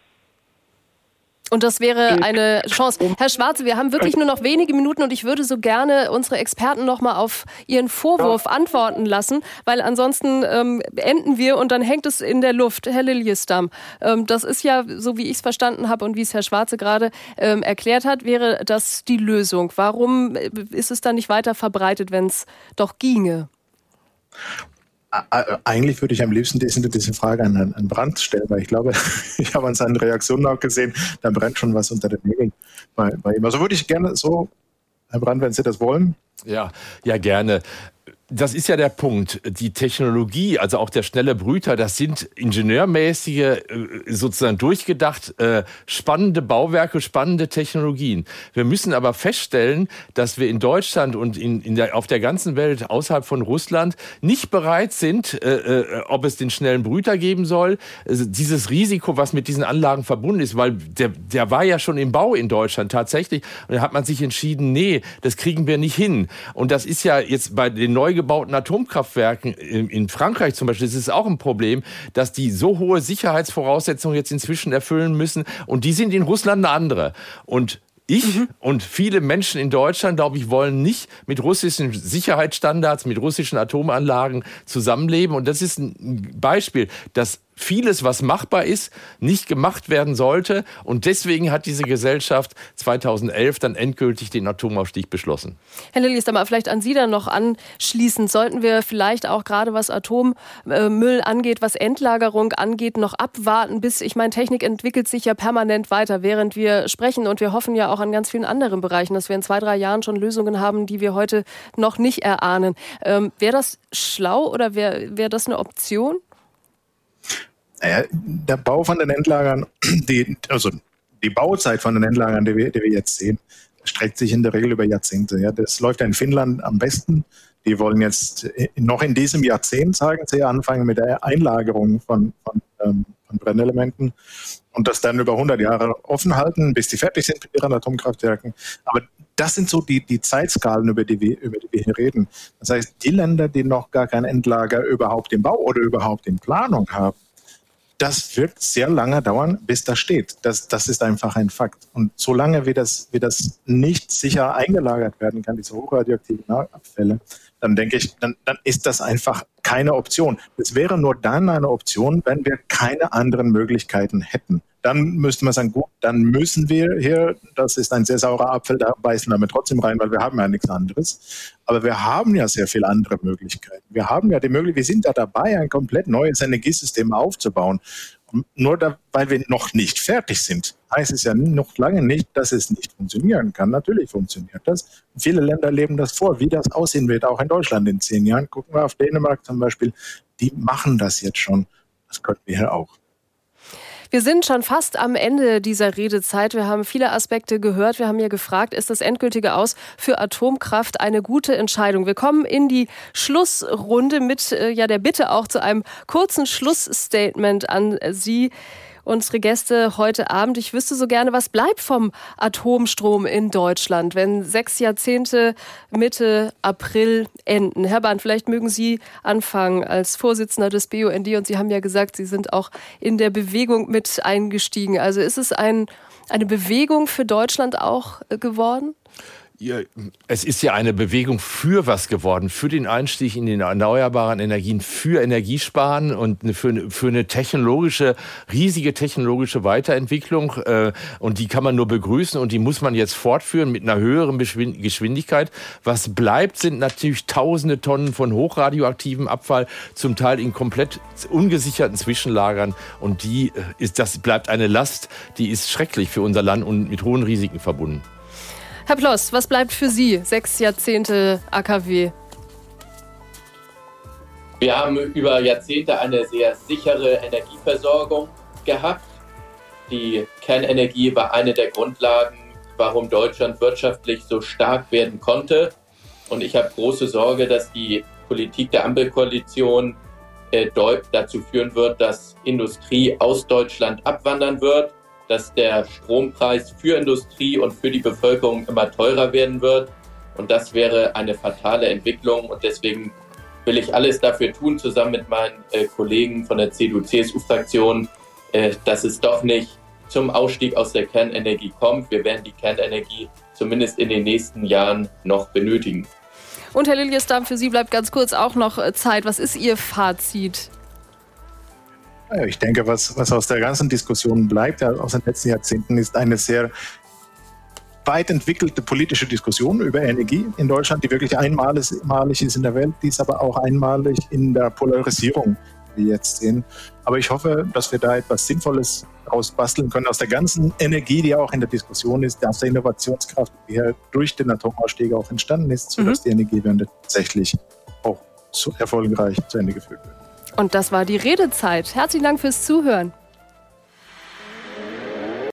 Speaker 2: Und das wäre eine Chance. Herr Schwarze, wir haben wirklich nur noch wenige Minuten und ich würde so gerne unsere Experten noch mal auf Ihren Vorwurf ja. antworten lassen, weil ansonsten ähm, enden wir und dann hängt es in der Luft. Herr Liljestam, ähm, das ist ja, so wie ich es verstanden habe und wie es Herr Schwarze gerade ähm, erklärt hat, wäre das die Lösung. Warum ist es dann nicht weiter verbreitet, wenn es doch ginge?
Speaker 10: Eigentlich würde ich am liebsten diese, diese Frage an Herrn Brandt stellen, weil ich glaube, ich habe an seinen Reaktionen auch gesehen, da brennt schon was unter den Nägeln bei, bei ihm. Also würde ich gerne so, Herr Brandt, wenn Sie das wollen.
Speaker 8: Ja, ja, gerne. Das ist ja der Punkt. Die Technologie, also auch der schnelle Brüter, das sind ingenieurmäßige, sozusagen durchgedacht, spannende Bauwerke, spannende Technologien. Wir müssen aber feststellen, dass wir in Deutschland und in, in der, auf der ganzen Welt außerhalb von Russland nicht bereit sind, äh, ob es den schnellen Brüter geben soll, also dieses Risiko, was mit diesen Anlagen verbunden ist, weil der, der war ja schon im Bau in Deutschland tatsächlich. Und da hat man sich entschieden, nee, das kriegen wir nicht hin. Und das ist ja jetzt bei den neu gebauten Atomkraftwerken in Frankreich zum Beispiel, das ist auch ein Problem, dass die so hohe Sicherheitsvoraussetzungen jetzt inzwischen erfüllen müssen und die sind in Russland eine andere. Und ich mhm. und viele Menschen in Deutschland, glaube ich, wollen nicht mit russischen Sicherheitsstandards, mit russischen Atomanlagen zusammenleben. Und das ist ein Beispiel, dass vieles, was machbar ist, nicht gemacht werden sollte. Und deswegen hat diese Gesellschaft zweitausendelf dann endgültig den Atomausstieg beschlossen.
Speaker 2: Herr Liljestam, vielleicht an Sie dann noch anschließend. Sollten wir vielleicht auch gerade was Atommüll angeht, was Endlagerung angeht, noch abwarten, bis, ich meine, Technik entwickelt sich ja permanent weiter, während wir sprechen. Und wir hoffen ja auch an ganz vielen anderen Bereichen, dass wir in zwei, drei Jahren schon Lösungen haben, die wir heute noch nicht erahnen. Ähm, wäre das schlau oder wäre wär das eine Option?
Speaker 10: Naja, der Bau von den Endlagern, die, also die Bauzeit von den Endlagern, die wir, die wir jetzt sehen, streckt sich in der Regel über Jahrzehnte. Ja. Das läuft ja in Finnland am besten. Die wollen jetzt noch in diesem Jahrzehnt, sagen sie, anfangen mit der Einlagerung von, von, ähm, von Brennelementen und das dann über hundert Jahre offen halten, bis die fertig sind mit ihren Atomkraftwerken. Aber das sind so die, die Zeitskalen, über die, wir, über die wir hier reden. Das heißt, die Länder, die noch gar kein Endlager überhaupt im Bau oder überhaupt in Planung haben, das wird sehr lange dauern, bis das steht. Das, das ist einfach ein Fakt. Und solange wie das, wie das nicht sicher eingelagert werden kann, diese hochradioaktiven Abfälle, dann denke ich, dann, dann ist das einfach keine Option. Es wäre nur dann eine Option, wenn wir keine anderen Möglichkeiten hätten. Dann müsste man sagen, gut, dann müssen wir hier, das ist ein sehr saurer Apfel, da beißen wir trotzdem rein, weil wir haben ja nichts anderes. Aber wir haben ja sehr viele andere Möglichkeiten. Wir haben ja die Möglichkeit, wir sind ja dabei, ein komplett neues Energiesystem aufzubauen. Und nur da, weil wir noch nicht fertig sind, heißt es ja noch lange nicht, dass es nicht funktionieren kann. Natürlich funktioniert das. Viele Länder leben das vor, wie das aussehen wird, auch in Deutschland in zehn Jahren. Gucken wir auf Dänemark zum Beispiel, die machen das jetzt schon. Das könnten wir hier auch.
Speaker 2: Wir sind schon fast am Ende dieser Redezeit. Wir haben viele Aspekte gehört. Wir haben ja gefragt, ist das endgültige Aus für Atomkraft eine gute Entscheidung? Wir kommen in die Schlussrunde mit äh, ja, der Bitte auch zu einem kurzen Schlussstatement an Sie, unsere Gäste heute Abend. Ich wüsste so gerne, was bleibt vom Atomstrom in Deutschland, wenn sechs Jahrzehnte Mitte April enden? Herr Bahn, vielleicht mögen Sie anfangen als Vorsitzender des B U N D und Sie haben ja gesagt, Sie sind auch in der Bewegung mit eingestiegen. Also ist es ein, eine Bewegung für Deutschland auch geworden?
Speaker 8: Ja, es ist ja eine Bewegung für was geworden, für den Einstieg in die erneuerbaren Energien, für Energiesparen und für, für eine technologische, riesige technologische Weiterentwicklung. Und die kann man nur begrüßen und die muss man jetzt fortführen mit einer höheren Geschwindigkeit. Was bleibt, sind natürlich tausende Tonnen von hochradioaktivem Abfall, zum Teil in komplett ungesicherten Zwischenlagern. Und die ist, das bleibt eine Last, die ist schrecklich für unser Land und mit hohen Risiken verbunden.
Speaker 2: Herr Ploss, was bleibt für Sie? Sechs Jahrzehnte A K W.
Speaker 9: Wir haben über Jahrzehnte eine sehr sichere Energieversorgung gehabt. Die Kernenergie war eine der Grundlagen, warum Deutschland wirtschaftlich so stark werden konnte. Und ich habe große Sorge, dass die Politik der Ampelkoalition äh, dazu führen wird, dass Industrie aus Deutschland abwandern wird, dass der Strompreis für Industrie und für die Bevölkerung immer teurer werden wird. Und das wäre eine fatale Entwicklung. Und deswegen will ich alles dafür tun, zusammen mit meinen äh, Kollegen von der C D U C S U-Fraktion, äh, dass es doch nicht zum Ausstieg aus der Kernenergie kommt. Wir werden die Kernenergie zumindest in den nächsten Jahren noch benötigen.
Speaker 2: Und Herr Liljestam, für Sie bleibt ganz kurz auch noch Zeit. Was ist Ihr Fazit?
Speaker 10: Ich denke, was, was aus der ganzen Diskussion bleibt, aus den letzten Jahrzehnten, ist eine sehr weit entwickelte politische Diskussion über Energie in Deutschland, die wirklich einmalig ist in der Welt, die ist aber auch einmalig in der Polarisierung, die wir jetzt sehen. Aber ich hoffe, dass wir da etwas Sinnvolles daraus basteln können, aus der ganzen Energie, die auch in der Diskussion ist, aus der Innovationskraft, die hier durch den Atomausstieg auch entstanden ist, sodass mhm. die Energiewende tatsächlich auch so erfolgreich zu Ende geführt wird.
Speaker 2: Und das war die Redezeit. Herzlichen Dank fürs Zuhören.